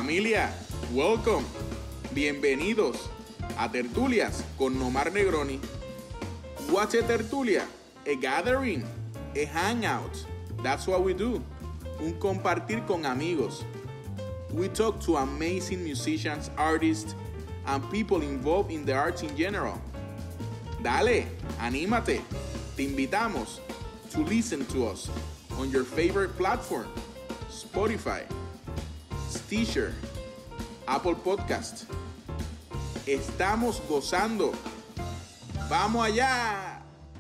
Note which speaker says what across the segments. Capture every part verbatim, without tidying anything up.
Speaker 1: Familia, welcome. Bienvenidos a Tertulias con Nomar Negroni. What's a tertulia? A gathering, a hangout. That's what we do. Un compartir con amigos. We talk to amazing musicians, artists, and people involved in the arts in general. Dale, anímate. Te invitamos to listen to us on your favorite platform, Spotify, Stitcher, Apple Podcast. Estamos gozando. ¡Vamos allá!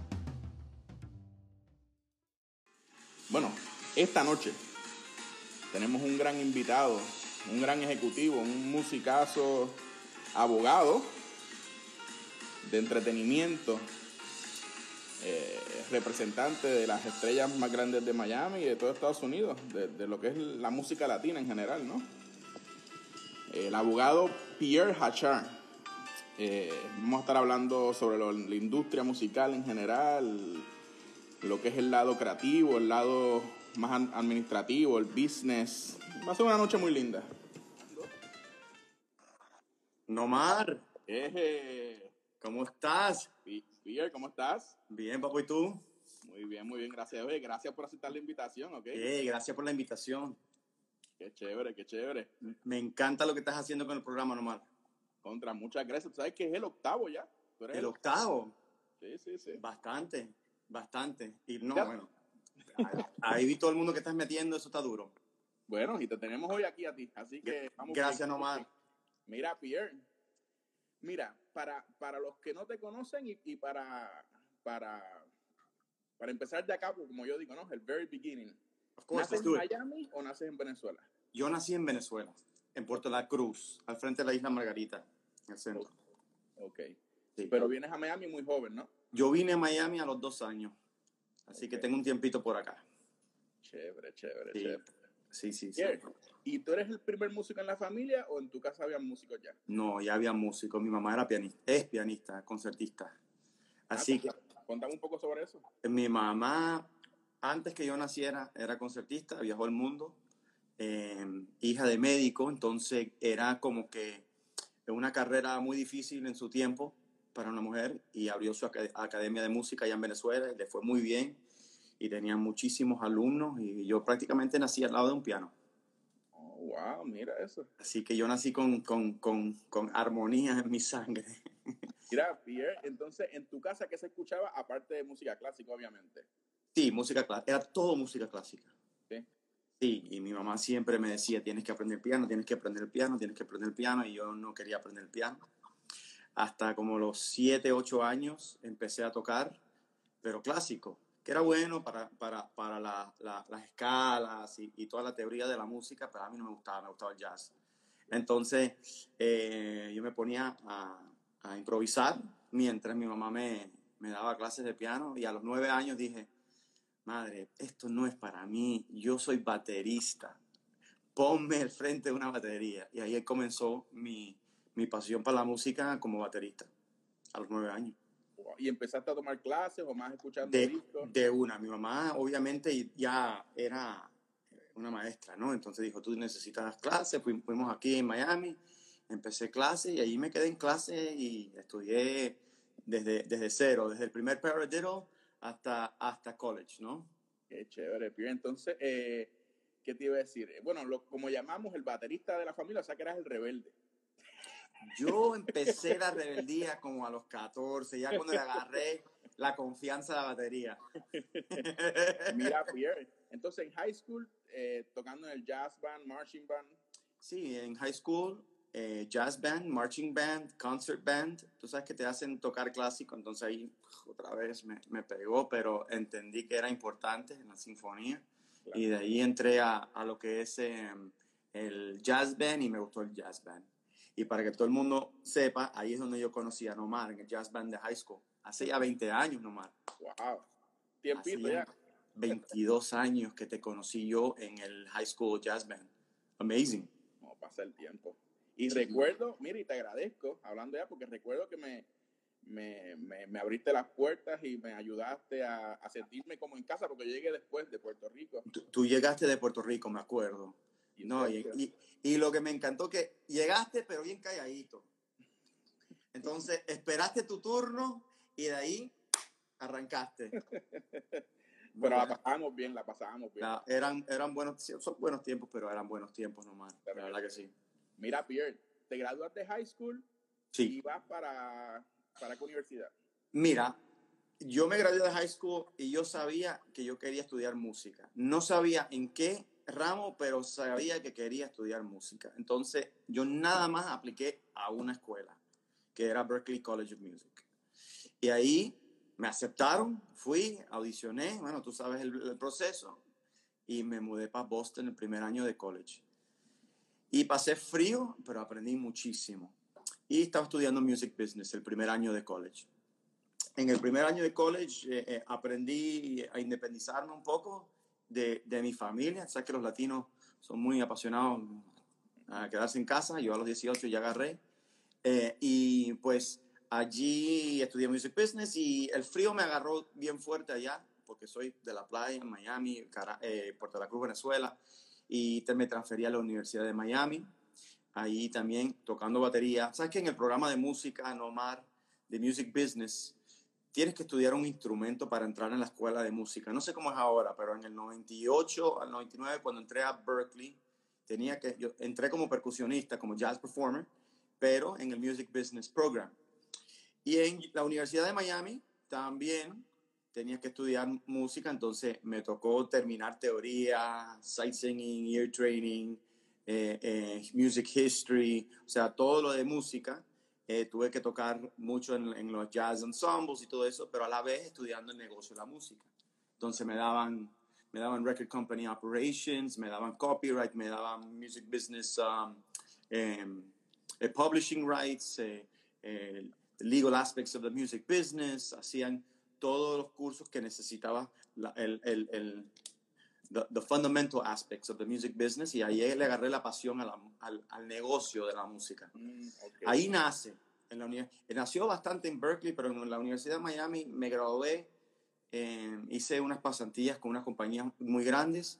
Speaker 1: Bueno, esta noche tenemos un gran invitado, un gran ejecutivo, un musicazo, abogado de entretenimiento, eh, representante de las estrellas más grandes de Miami y de todo Estados Unidos, de, de lo que es la música latina en general, ¿no? El abogado Pierre Hachard. Eh, vamos a estar hablando sobre lo, la industria musical en general, lo que es el lado creativo, el lado más administrativo, el business. Va a ser una noche muy linda.
Speaker 2: Nomar,
Speaker 1: Eh,
Speaker 2: ¿cómo estás?
Speaker 1: Pierre, ¿cómo estás?
Speaker 2: Bien, papu, ¿y tú?
Speaker 1: Muy bien, muy bien, gracias. Oye, gracias por aceptar la invitación, ¿ok?
Speaker 2: Eh, gracias por la invitación.
Speaker 1: Qué chévere, qué chévere.
Speaker 2: Me encanta lo que estás haciendo con el programa, Nomar.
Speaker 1: Contra, muchas gracias. ¿Tú sabes que es el octavo ya? ¿Tú eres
Speaker 2: ¿El
Speaker 1: el
Speaker 2: octavo?
Speaker 1: Sí, sí, sí.
Speaker 2: Bastante, bastante. Y no,
Speaker 1: Ya.
Speaker 2: bueno, ahí vi todo el mundo que estás metiendo, eso está duro.
Speaker 1: Bueno, y te tenemos hoy aquí a ti, así que vamos.
Speaker 2: Gracias, Nomar.
Speaker 1: Mira, Pierre, mira, para, para los que no te conocen y, y para, para, para empezar de acá, como yo digo, ¿no? El very beginning.
Speaker 2: Of course,
Speaker 1: ¿Naces
Speaker 2: let's
Speaker 1: en
Speaker 2: do it.
Speaker 1: Miami o naces en Venezuela?
Speaker 2: Yo nací en Venezuela, en Puerto La Cruz, al frente de la isla Margarita, en el centro.
Speaker 1: Ok.
Speaker 2: Sí.
Speaker 1: Pero vienes a Miami muy joven, ¿no?
Speaker 2: Yo vine a Miami a los dos años, así
Speaker 1: Ok.
Speaker 2: que tengo un tiempito por acá.
Speaker 1: Chévere, chévere,
Speaker 2: Sí,
Speaker 1: chévere.
Speaker 2: sí, sí. sí.
Speaker 1: Pierre, ¿y tú eres el primer músico en la familia o en tu casa había músicos ya?
Speaker 2: No, ya había músicos. Mi mamá era pianista, es pianista, concertista. Así que
Speaker 1: Ah, contame un poco sobre eso.
Speaker 2: mi mamá, antes que yo naciera, era concertista, viajó el mundo, eh, hija de médico, entonces era como que una carrera muy difícil en su tiempo para una mujer y abrió su acad- academia de música allá en Venezuela y le fue muy bien y tenía muchísimos alumnos y yo prácticamente nací al lado de un piano.
Speaker 1: Oh, wow, mira eso.
Speaker 2: Así que yo nací con, con, con, con armonía en mi sangre.
Speaker 1: Mira, Pierre, entonces, ¿en tu casa qué se escuchaba aparte de música clásica, obviamente?
Speaker 2: Sí, música clásica, era todo música clásica.
Speaker 1: ¿Sí?
Speaker 2: Sí, y mi mamá siempre me decía, tienes que aprender piano, tienes que aprender el piano, tienes que aprender el piano, y yo no quería aprender el piano. Hasta como los siete, ocho años empecé a tocar, pero clásico, que era bueno para, para, para la, la, las escalas y, y toda la teoría de la música, pero a mí no me gustaba, me gustaba el jazz. Entonces eh, yo me ponía a, a improvisar mientras mi mamá me, me daba clases de piano, y a los nueve años dije, madre, esto no es para mí, yo soy baterista, ponme al frente de una batería. Y ahí comenzó mi, mi pasión para la música como baterista, a los nueve años.
Speaker 1: Wow. ¿Y empezaste a tomar clases o más escuchando
Speaker 2: De,
Speaker 1: discos?
Speaker 2: de una, mi mamá obviamente ya era una maestra, ¿no? Entonces dijo, tú necesitas clases, fuimos aquí en Miami, empecé clases y allí me quedé en clase y estudié desde, desde cero, desde el primer paradiddle hasta, hasta college, ¿no?
Speaker 1: Qué chévere, Pierre. Entonces, eh, ¿qué te iba a decir? Bueno, lo, como llamamos el baterista de la familia, o sea que eras el rebelde.
Speaker 2: Yo empecé la rebeldía como a los catorce, ya cuando le agarré la confianza a la batería.
Speaker 1: Mira, Pierre, entonces en high school, eh, tocando en el jazz band, marching band.
Speaker 2: Sí, en high school, eh, jazz band, marching band, concert band. Tú sabes que te hacen tocar clásico, entonces ahí otra vez me, me pegó, pero entendí que era importante en la sinfonía. Claro. Y de ahí entré a, a lo que es eh, el jazz band y me gustó el jazz band. Y para que todo el mundo sepa, ahí es donde yo conocí a Nomar, en el jazz band de high school. Hace ya veinte años, Nomar.
Speaker 1: Wow. Tiempito
Speaker 2: Hace
Speaker 1: ya.
Speaker 2: veintidós años que te conocí yo en el high school jazz band. Amazing.
Speaker 1: No pasa el tiempo. Y
Speaker 2: Sí.
Speaker 1: recuerdo, mira, y te agradezco, hablando ya, porque recuerdo que me, me, me, me abriste las puertas y me ayudaste a, a sentirme como en casa, porque yo llegué después de Puerto Rico.
Speaker 2: Tú, tú llegaste de Puerto Rico, me acuerdo. No, y, y, y lo que me encantó que llegaste, pero bien calladito. Entonces, esperaste tu turno y de ahí arrancaste.
Speaker 1: Pero
Speaker 2: bueno,
Speaker 1: la pasábamos bien, la pasábamos bien.
Speaker 2: La, eran, eran buenos, son buenos tiempos, pero eran buenos tiempos nomás. La verdad que sí.
Speaker 1: Mira, Pierre, te gradúas de high school
Speaker 2: sí.
Speaker 1: y vas para, ¿para qué universidad?
Speaker 2: Mira, yo me gradué de high school y yo sabía que yo quería estudiar música. No sabía en qué ramo, pero sabía que quería estudiar música. Entonces, yo nada más apliqué a una escuela, que era Berklee College of Music. Y ahí me aceptaron, fui, audicioné, bueno, tú sabes el, el proceso, y me mudé para Boston el primer año de college. Y pasé frío, pero aprendí muchísimo. Y estaba estudiando Music Business el primer año de college. En el primer año de college eh, eh, aprendí a independizarme un poco de, de mi familia. Sabes que los latinos son muy apasionados a quedarse en casa. Yo a los dieciocho ya agarré. Eh, y pues allí estudié Music Business y el frío me agarró bien fuerte allá, porque soy de la playa, Miami, Cara, eh, Puerto La Cruz, Venezuela. Y te, me transferí a la Universidad de Miami. Ahí también tocando batería. Sabes que en el programa de música, Nomar, de Music Business, tienes que estudiar un instrumento para entrar en la escuela de música. No sé cómo es ahora, pero en el noventa y ocho al noventa y nueve, cuando entré a Berklee, tenía que, yo entré como percusionista, como jazz performer, pero en el Music Business Program. Y en la Universidad de Miami también tenía que estudiar música, entonces me tocó terminar teoría, sight singing, ear training, eh, eh, music history, o sea, todo lo de música. Eh, tuve que tocar mucho en, en los jazz ensembles y todo eso, pero a la vez estudiando el negocio de la música. Entonces me daban, me daban record company operations, me daban copyright, me daban music business, um, eh, eh, publishing rights, eh, eh, legal aspects of the music business, hacían todos los cursos que necesitaba la, el, el, el the, the fundamental aspects of the music business, y ahí le agarré la pasión a la, al, al negocio de la música.
Speaker 1: Mm, okay.
Speaker 2: Ahí nace. En la uni- nació bastante en Berklee, pero en la Universidad de Miami me gradué, eh, hice unas pasantías con unas compañías muy grandes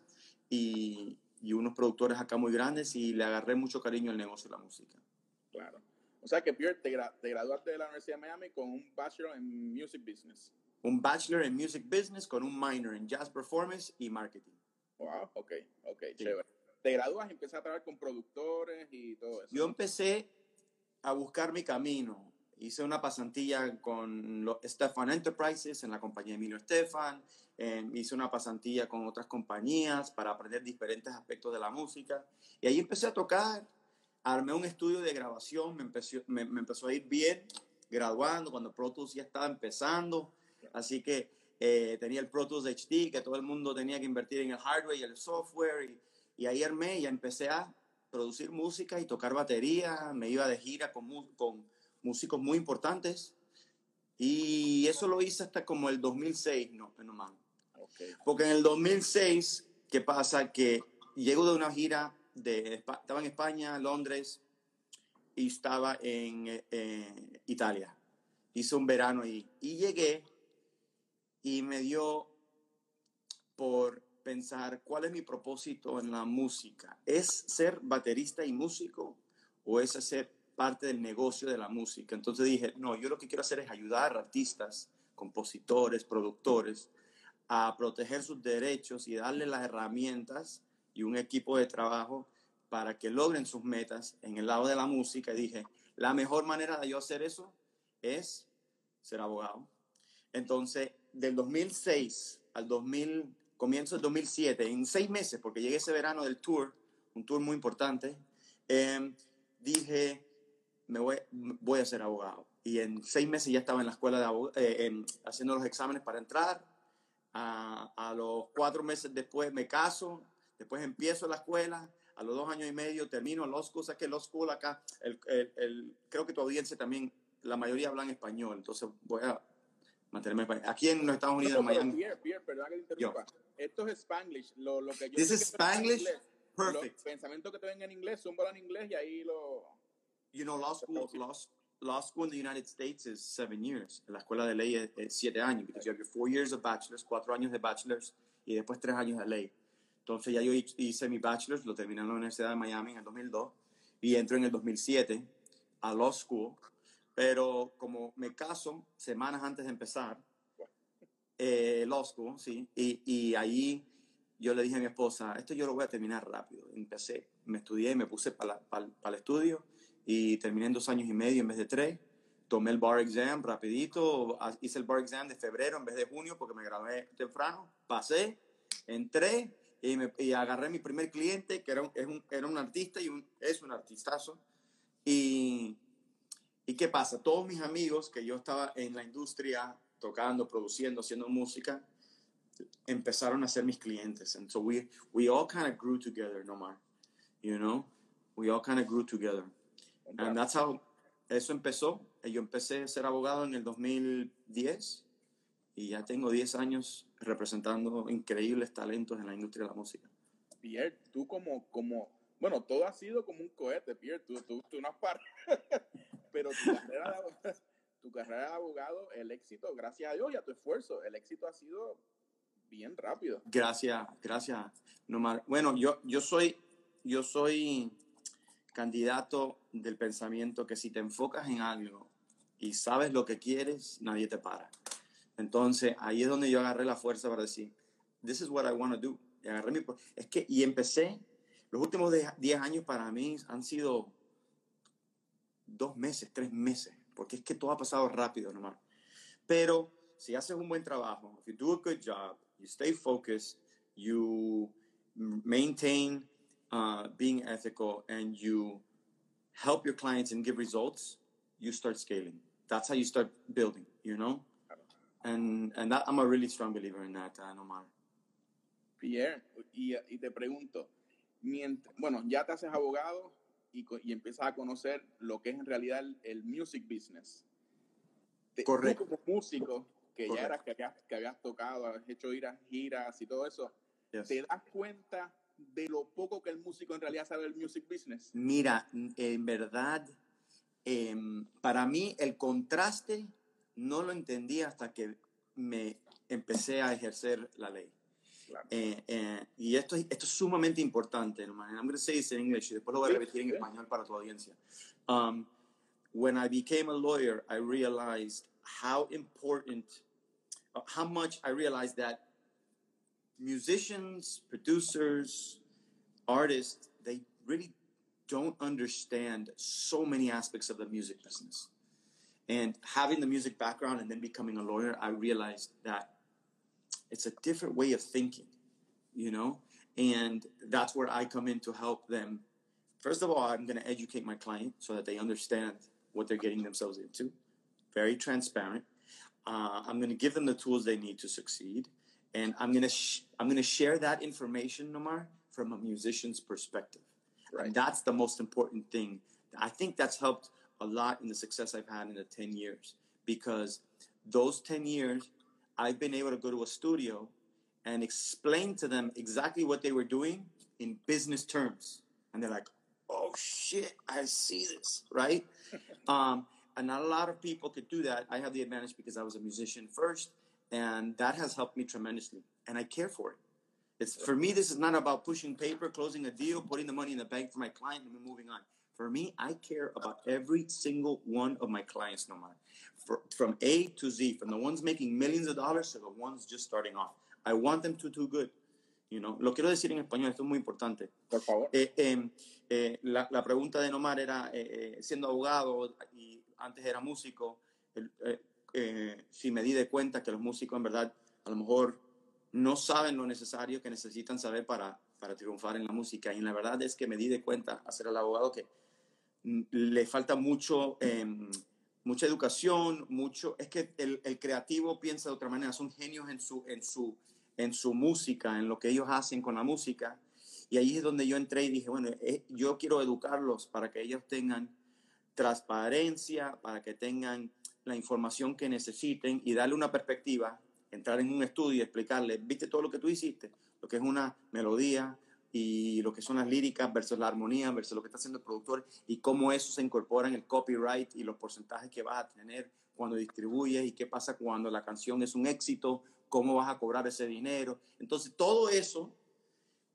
Speaker 2: y, y unos productores acá muy grandes, y le agarré mucho cariño al negocio de la música.
Speaker 1: Claro. O sea que, Pierre, te, gra te graduaste de la Universidad de Miami con un Bachelor en Music Business.
Speaker 2: Un Bachelor en Music Business con un minor en Jazz Performance y Marketing.
Speaker 1: Wow, ok, ok, sí.
Speaker 2: Chévere.
Speaker 1: Te gradúas y empiezas a trabajar con productores y todo eso.
Speaker 2: Yo empecé a buscar mi camino. Hice una pasantía con los Stefan Enterprises, en la compañía Emilio Estefan. Eh, hice una pasantía con otras compañías para aprender diferentes aspectos de la música. Y ahí empecé a tocar. Armé un estudio de grabación. Me empezó, me, me empezó a ir bien graduando cuando Pro Tools ya estaba empezando. Así que eh, tenía el Pro Tools H D, que todo el mundo tenía que invertir en el hardware y el software. Y, y ahí armé y empecé a producir música y tocar batería. Me iba de gira con, con músicos muy importantes, y eso lo hice hasta como el dos mil seis, no, no más.
Speaker 1: Okay.
Speaker 2: Porque en el dos mil seis, ¿qué pasa? Que llego de una gira, de, estaba en España, Londres, y estaba en eh, Italia. Hice un verano ahí, y llegué, y me dio por pensar, ¿cuál es mi propósito en la música? ¿Es ser baterista y músico, o es hacer parte del negocio de la música? Entonces dije, no, yo lo que quiero hacer es ayudar a artistas, compositores, productores, a proteger sus derechos y darles las herramientas y un equipo de trabajo para que logren sus metas en el lado de la música. Y dije, la mejor manera de yo hacer eso es ser abogado. Entonces, del dos mil seis al dos mil, comienzo del dos mil siete, en seis meses, porque llegué ese verano del tour, un tour muy importante, eh, dije, me voy, voy a ser abogado. Y en seis meses ya estaba en la escuela de abog eh, en, haciendo los exámenes para entrar. A, a los cuatro meses después me caso, después empiezo la escuela, a los dos años y medio termino law school. Sé que law school acá, el, el, el, creo que tu audiencia también, la mayoría hablan español, entonces voy a mantenerme español. Aquí en los Estados Unidos,
Speaker 1: no,
Speaker 2: en Miami.
Speaker 1: Pierre, Pierre, perdón que te interrumpa. Yo. Esto es Spanglish. Lo, lo que yo
Speaker 2: This is Spanglish?
Speaker 1: Inglés,
Speaker 2: Perfect.
Speaker 1: Los pensamientos que te ven en inglés, son en inglés, y ahí lo...
Speaker 2: You know, law school, law, law school in the United States is seven years. La escuela de ley es, es siete años, because you have your four years of bachelor's, cuatro años de bachelor's, y después tres años de ley. Entonces ya yo hice mi bachelor's, lo terminé en la Universidad de Miami en el dos mil dos y entro en el dos mil siete a law school. Pero como me caso semanas antes de empezar eh, law school, sí, y, y ahí yo le dije a mi esposa, esto yo lo voy a terminar rápido. Empecé, me estudié, me puse para pa, pa el estudio y terminé en dos años y medio en vez de tres. Tomé el bar exam rapidito, hice el bar exam de febrero en vez de junio porque me gradué temprano, pasé, entré y, me, y agarré mi primer cliente que era un, es un, era un artista y un, es un artistazo. Y, ¿y qué pasa? Todos mis amigos que yo estaba en la industria tocando, produciendo, haciendo música, empezaron a ser mis clientes. And so we, we all kind of grew together, Nomar. You know? We all kind of grew together. And that's how... Eso empezó. Yo empecé a ser abogado en el dos mil diez y ya tengo diez años representando increíbles talentos en la industria de la música.
Speaker 1: Pierre, tú como, como bueno, todo ha sido como un cohete, Pierre, tú, tú, tú no has parado, pero tu carrera, de abogado, tu carrera de abogado, el éxito, gracias a Dios y a tu esfuerzo, el éxito ha sido bien rápido.
Speaker 2: Gracias, gracias, Nomar. Bueno, yo, yo soy, yo soy candidato del pensamiento que si te enfocas en algo y sabes lo que quieres, nadie te para. Entonces, ahí es donde yo agarré la fuerza para decir, this is what I want to do. Y agarré mi, es que, y empecé, los últimos diez años para mí han sido dos meses, tres meses, porque es que todo ha pasado rápido, nomás. Pero si haces un buen trabajo, if you do a good job, you stay focused, you maintain uh, being ethical, and you help your clients and give results, you start scaling. That's how you start building, you know? And, and that, I'm a really strong believer in that, uh, Nomar.
Speaker 1: Pierre, y, y te pregunto, mientras, bueno, ya te haces abogado y, y empiezas a conocer lo que es en realidad el, el music business. Te,
Speaker 2: Correcto.
Speaker 1: Tú como músico, que
Speaker 2: Correcto.
Speaker 1: ya eras, que habías, que habías tocado, has hecho giras, giras y todo eso, yes. ¿Te das cuenta de lo poco que el músico en realidad sabe del music business?
Speaker 2: Mira, en verdad, eh, para mí el contraste no lo entendí hasta que me empecé a ejercer la ley.
Speaker 1: Claro.
Speaker 2: Eh, eh, y esto, esto es sumamente importante, ¿no? I'm going to say this in English y después lo voy a repetir en español para tu audiencia. Um, when I became a lawyer, I realized how important, uh, how much I realized that musicians, producers, artists, they really don't understand so many aspects of the music business. And having the music background and then becoming a lawyer, I realized that it's a different way of thinking, you know? And that's where I come in to help them. First of all, I'm going to educate my client so that they understand what they're getting themselves into. Very transparent. Uh, I'm going to give them the tools they need to succeed. And I'm going to sh- I'm going to share that information, Nomar, from a musician's perspective. Right. And that's the most important thing. I think that's helped a lot in the success I've had in the ten years, because those ten years, I've been able to go to a studio and explain to them exactly what they were doing in business terms. And they're like, oh shit, I see this, right? um, and not a lot of people could do that. I have the advantage because I was a musician first, and that has helped me tremendously. And I care for it. It's, for me, this is not about pushing paper, closing a deal, putting the money in the bank for my client, and moving on. For me, I care about every single one of my clients, no matter. For, from A to Z, from the ones making millions of dollars to the ones just starting off. I want them to do good. You know? Lo quiero decir en español, esto es muy importante.
Speaker 1: Por favor.
Speaker 2: Eh, eh, eh, la, la pregunta de Nomar era, eh, eh, siendo abogado y antes era músico, eh, eh, si me di de cuenta que los músicos en verdad a lo mejor no saben lo necesario que necesitan saber para, para triunfar en la música. Y la verdad es que me di de cuenta, a ser el abogado, que le falta mucho, eh, mucha educación, mucho, es que el, el creativo piensa de otra manera, son genios en su, en, su, en su música, en lo que ellos hacen con la música, y ahí es donde yo entré y dije, bueno, eh, yo quiero educarlos para que ellos tengan transparencia, para que tengan la información que necesiten y darle una perspectiva, entrar en un estudio y explicarle, viste todo lo que tú hiciste, lo que es una melodía, y lo que son las líricas versus la armonía versus lo que está haciendo el productor y cómo eso se incorpora en el copyright y los porcentajes que vas a tener cuando distribuyes y qué pasa cuando la canción es un éxito, cómo vas a cobrar ese dinero. Entonces todo eso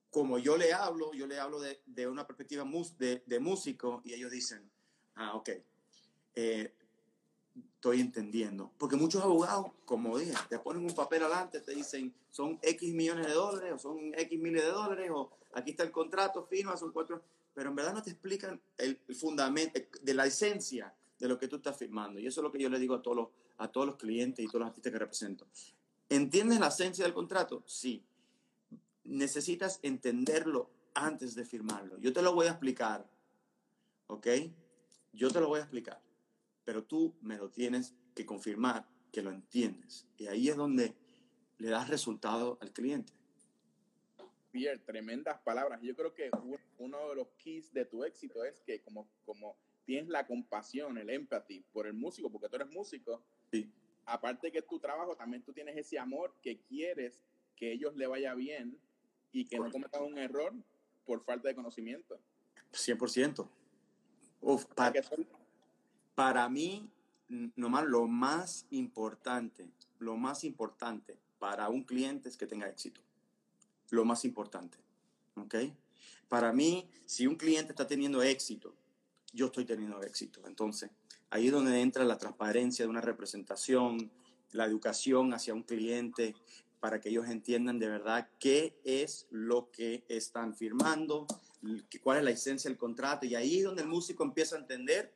Speaker 2: como yo le hablo, yo le hablo de, de una perspectiva mus, de, de músico y ellos dicen, ah, ok, eh, estoy entendiendo. Porque muchos abogados, como dije, te ponen un papel adelante, te dicen, son X millones de dólares o son X miles de dólares o aquí está el contrato, firma, son cuatro, pero en verdad no te explican el, el fundamento de la esencia de lo que tú estás firmando. Y eso es lo que yo le digo a todos los, a todos los clientes y todos los artistas que represento. ¿Entiendes la esencia del contrato? Sí. Necesitas entenderlo antes de firmarlo. Yo te lo voy a explicar, ¿ok? Yo te lo voy a explicar, pero tú me lo tienes que confirmar que lo entiendes. Y ahí es donde le das resultado al cliente.
Speaker 1: Pierre, tremendas palabras. Yo creo que uno de los keys de tu éxito es que como, como tienes la compasión, el empathy por el músico, porque tú eres músico,
Speaker 2: sí.
Speaker 1: Aparte que es tu trabajo, también tú tienes ese amor que quieres que ellos le vaya bien y que Correcto. No cometan un error por falta de conocimiento.
Speaker 2: cien por ciento. Uf, para, para mí, nomás lo más importante, lo más importante para un cliente es que tenga éxito. Lo más importante, ¿ok? Para mí, si un cliente está teniendo éxito, yo estoy teniendo éxito. Entonces, ahí es donde entra la transparencia de una representación, la educación hacia un cliente, para que ellos entiendan de verdad qué es lo que están firmando, cuál es la esencia del contrato. Y ahí es donde el músico empieza a entender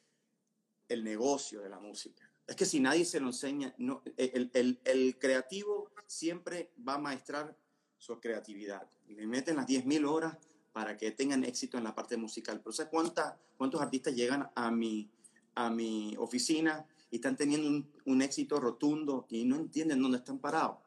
Speaker 2: el negocio de la música. Es que si nadie se lo enseña, no, el, el, el creativo siempre va a maestrar su creatividad. Le meten las diez mil horas para que tengan éxito en la parte musical. Pero ¿sabes cuánta, cuántos artistas llegan a mi, a mi oficina y están teniendo un, un éxito rotundo y no entienden dónde están parados?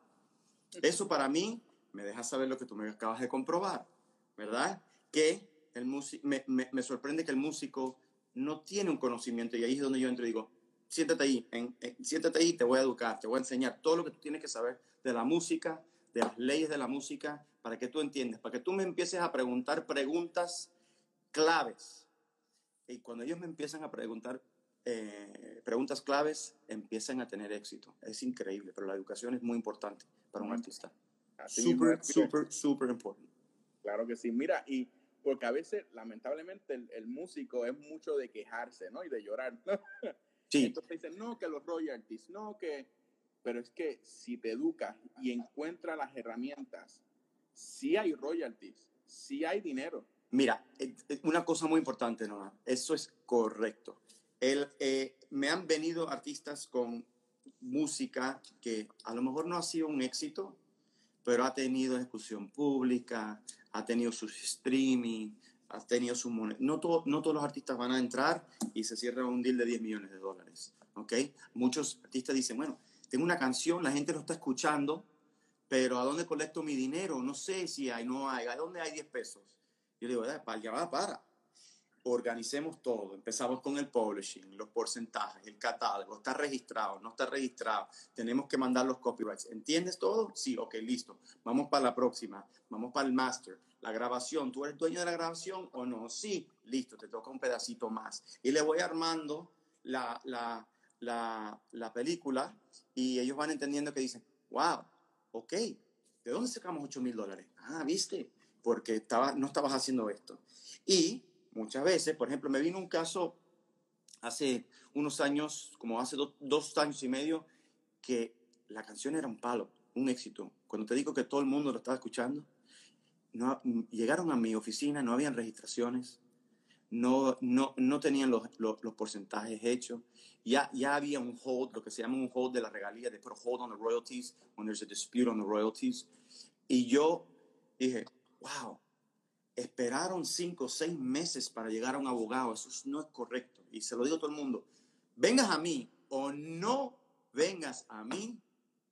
Speaker 2: Eso para mí me deja saber lo que tú me acabas de comprobar, ¿verdad? Que el me, me, me sorprende que el músico no tiene un conocimiento, y ahí es donde yo entro y digo, siéntate ahí, en, en, siéntate ahí, te voy a educar, te voy a enseñar todo lo que tú tienes que saber de la música, de las leyes de la música, para que tú entiendas, para que tú me empieces a preguntar preguntas claves. Y cuando ellos me empiezan a preguntar eh, preguntas claves, empiezan a tener éxito. Es increíble, pero la educación es muy importante para un artista.
Speaker 1: Así
Speaker 2: super,
Speaker 1: mismo,
Speaker 2: super, super importante.
Speaker 1: Claro que sí. Mira, y porque a veces, lamentablemente, el, el músico es mucho de quejarse, ¿no? Y de llorar, ¿no?
Speaker 2: Sí.
Speaker 1: Entonces dicen, no, que los royalties, no, que... Pero es que si te educas y encuentras las herramientas, sí hay royalties, sí hay dinero.
Speaker 2: Mira, una cosa muy importante, ¿no? Eso es correcto. El, eh, me han venido artistas con música que a lo mejor no ha sido un éxito, pero ha tenido discusión pública, ha tenido su streaming, ha tenido su moneda. No, todo, no todos los artistas van a entrar y se cierra un deal de diez millones de dólares, ¿ok? Muchos artistas dicen, bueno, tengo una canción, la gente lo está escuchando, pero ¿a dónde colecto mi dinero? No sé si hay, no hay. ¿A dónde hay diez pesos? Yo le digo, para, ya va, para. Organicemos todo. Empezamos con el publishing, los porcentajes, el catálogo. ¿Está registrado? ¿No está registrado? Tenemos que mandar los copyrights. ¿Entiendes todo? Sí, ok, listo. Vamos para la próxima. Vamos para el master. La grabación. ¿Tú eres dueño de la grabación o no? Sí, listo. Te toca un pedacito más. Y le voy armando la, la, la, la película y ellos van entendiendo que dicen, wow, ok, ¿de dónde sacamos ocho mil dólares? Ah, ¿viste? Porque estaba, no estabas haciendo esto. Y muchas veces, por ejemplo, me vino un caso hace unos años, como hace do, dos años y medio, que la canción era un palo, un éxito. Cuando te digo que todo el mundo lo estaba escuchando, no, llegaron a mi oficina, no habían registraciones, no, no, no tenían los, los, los porcentajes hechos. Ya, ya había un hold, lo que se llama un hold de la regalía, de put a hold on the royalties, when there's a dispute on the royalties. Y yo dije, wow, esperaron cinco o seis meses para llegar a un abogado. Eso no es correcto. Y se lo digo a todo el mundo. Vengas a mí o no vengas a mí,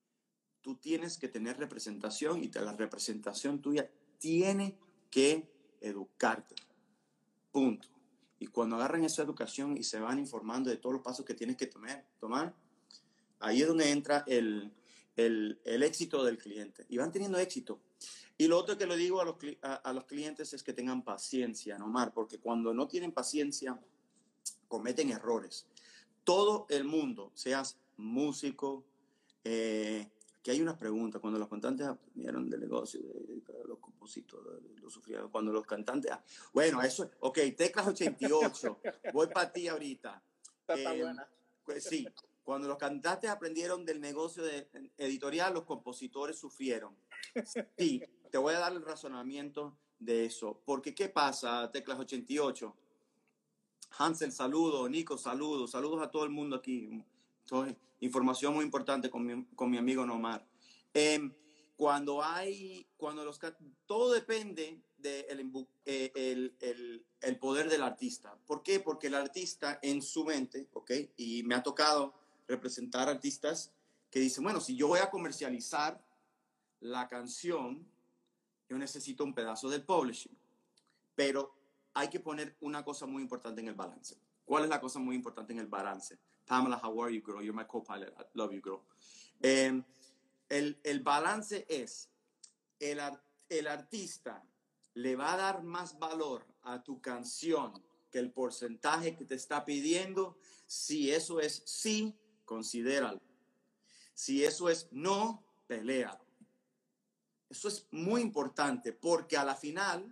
Speaker 2: tú tienes que tener representación y la representación tuya tiene que educarte. Punto. Y cuando agarran esa educación y se van informando de todos los pasos que tienes que tomar, tomar ahí es donde entra el, el, el éxito del cliente. Y van teniendo éxito. Y lo otro que le digo a los, a, a los clientes es que tengan paciencia, ¿no, Mar? Porque cuando no tienen paciencia, cometen errores. Todo el mundo, seas músico, eh, que hay una pregunta. Cuando los cantantes aprendieron del negocio, de, de los compositores, lo sufrieron. Cuando los cantantes... Bueno, eso es... Ok, Teclas ochenta y ocho. Voy para ti ahorita.
Speaker 1: Esta está
Speaker 2: Eh,
Speaker 1: buena.
Speaker 2: Pues sí, cuando los cantantes aprendieron del negocio de, editorial, los compositores sufrieron. Sí, te voy a dar el razonamiento de eso. Porque, ¿qué pasa, Teclas ochenta y ocho? Hansel, saludo. Nico, saludo. Saludos a todo el mundo aquí. Entonces, información muy importante con mi, con mi amigo Nomar. Eh, cuando hay, cuando los, todo depende del de eh, el, el, el poder del artista. ¿Por qué? Porque el artista en su mente, ¿ok? Y me ha tocado representar artistas que dicen, bueno, si yo voy a comercializar la canción, yo necesito un pedazo del publishing. Pero hay que poner una cosa muy importante en el balance. ¿Cuál es la cosa muy importante en el balance? Pamela, how are you, girl? You're my co-pilot. I love you, girl. Eh, el, el balance es, el, el artista le va a dar más valor a tu canción que el porcentaje que te está pidiendo. Si eso es sí, considéralo. Si eso es no, peléalo. Eso es muy importante porque a la final,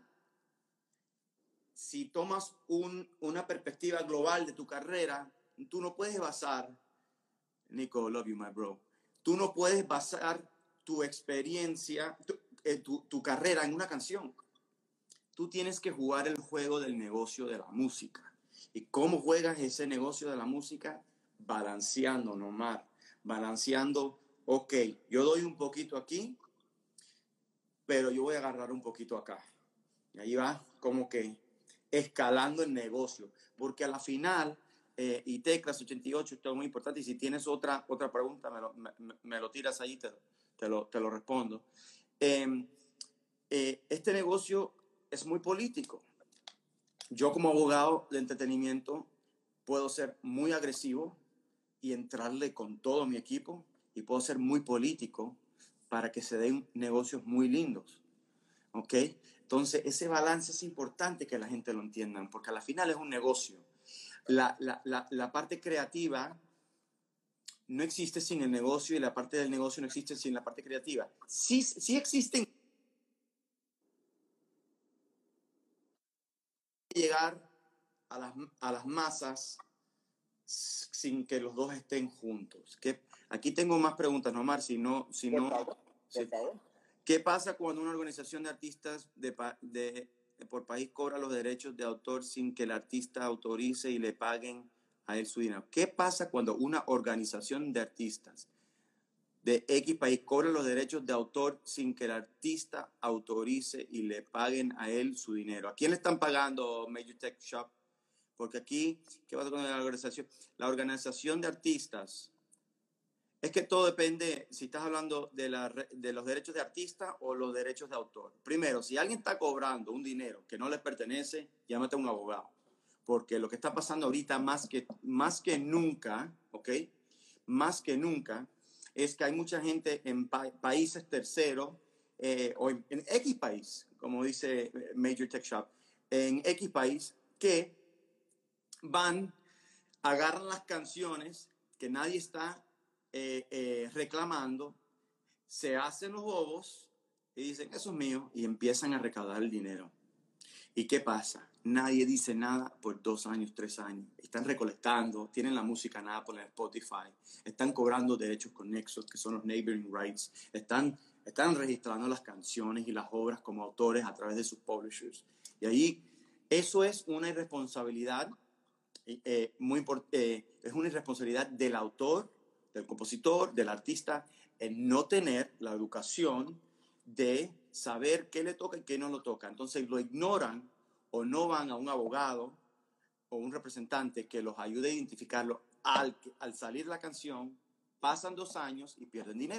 Speaker 2: si tomas un, una perspectiva global de tu carrera, tú no puedes basar, Nico, love you, my bro, tú no puedes basar tu experiencia, tu, eh, tu, tu carrera en una canción. Tú tienes que jugar el juego del negocio de la música. ¿Y cómo juegas ese negocio de la música? Balanceando, Nomar. Balanceando, ok, yo doy un poquito aquí, pero yo voy a agarrar un poquito acá. Y ahí va como que escalando el negocio. Porque a la final, eh, y Teclas ochenta y ocho, esto es muy importante, y si tienes otra, otra pregunta, me lo, me, me lo tiras ahí, te, te, lo, te lo respondo. Eh, eh, este negocio es muy político. Yo como abogado de entretenimiento puedo ser muy agresivo y entrarle con todo mi equipo, y puedo ser muy político para que se den negocios muy lindos. ¿Ok? Entonces, ese balance es importante que la gente lo entienda, porque al final es un negocio. La, la, la, la parte creativa no existe sin el negocio, y la parte del negocio no existe sin la parte creativa. Sí, sí existen. Llegar a las, a las masas sin que los dos estén juntos. ¿Qué? Aquí tengo más preguntas, ¿no, Omar? Si no, si
Speaker 1: Por
Speaker 2: no,
Speaker 1: favor,
Speaker 2: si,
Speaker 1: por favor.
Speaker 2: ¿qué pasa cuando una organización de artistas de, de, de, por país cobra los derechos de autor sin que el artista autorice y le paguen a él su dinero? ¿Qué pasa cuando una organización de artistas de X país cobra los derechos de autor sin que el artista autorice y le paguen a él su dinero? ¿A quién le están pagando, Major Tech Shop? Porque aquí, ¿qué pasa con la organización? La organización de artistas, es que todo depende si estás hablando de, la, de los derechos de artista o los derechos de autor. Primero, si alguien está cobrando un dinero que no le pertenece, llámate a un abogado. Porque lo que está pasando ahorita más que, más que nunca, ¿ok? Más que nunca, es que hay mucha gente en pa países terceros, eh, o en, en X país, como dice Major Tech Shop, en X país, que van, agarran las canciones que nadie está eh, eh, reclamando, se hacen los bobos y dicen, eso es mío, y empiezan a recaudar el dinero. ¿Y qué pasa? Nadie dice nada por dos años, tres años. Están recolectando, tienen la música en Apple, en Spotify, están cobrando derechos conexos, que son los neighboring rights, están, están registrando las canciones y las obras como autores a través de sus publishers. Y ahí, eso es una irresponsabilidad, eh, muy eh, es una irresponsabilidad del autor, del compositor, del artista, en no tener la educación de saber qué le toca y qué no lo toca. Entonces lo ignoran o no van a un abogado o un representante que los ayude a identificarlo. Al, al salir la canción, pasan dos años y pierden dinero.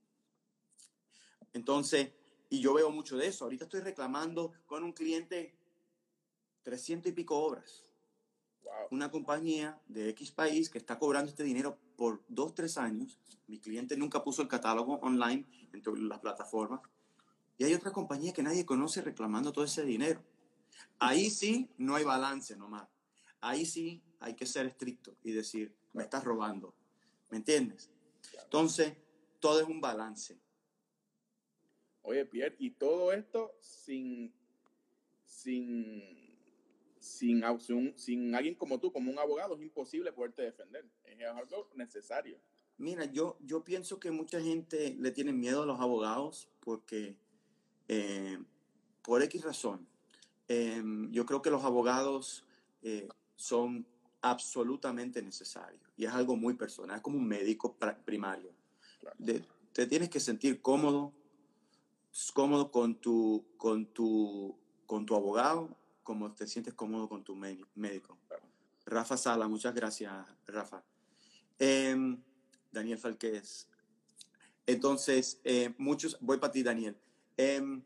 Speaker 2: Entonces, y yo veo mucho de eso. Ahorita estoy reclamando con un cliente trescientas y pico obras.
Speaker 1: Wow.
Speaker 2: Una compañía de X país que está cobrando este dinero por dos, tres años. Mi cliente nunca puso el catálogo online en todas las plataformas. Y hay otra compañía que nadie conoce reclamando todo ese dinero. Ahí sí no hay balance nomás. Ahí sí hay que ser estricto y decir, me estás robando. ¿Me entiendes? Entonces, todo es un balance.
Speaker 1: Oye, Pierre, y todo esto sin, sin, sin, sin, sin alguien como tú, como un abogado, es imposible poderte defender. Es algo necesario.
Speaker 2: Mira, yo, yo pienso que mucha gente le tiene miedo a los abogados porque, eh, por X razón, eh, yo creo que los abogados eh, son absolutamente necesarios y es algo muy personal, es como un médico primario.
Speaker 1: Claro.
Speaker 2: De, te tienes que sentir cómodo, cómodo con tu, con tu, con tu abogado, como te sientes cómodo con tu médico.
Speaker 1: Claro.
Speaker 2: Rafa Sala, muchas gracias, Rafa. Eh, Daniel Falquez. Entonces, eh, muchos, voy para ti, Daniel. Eh,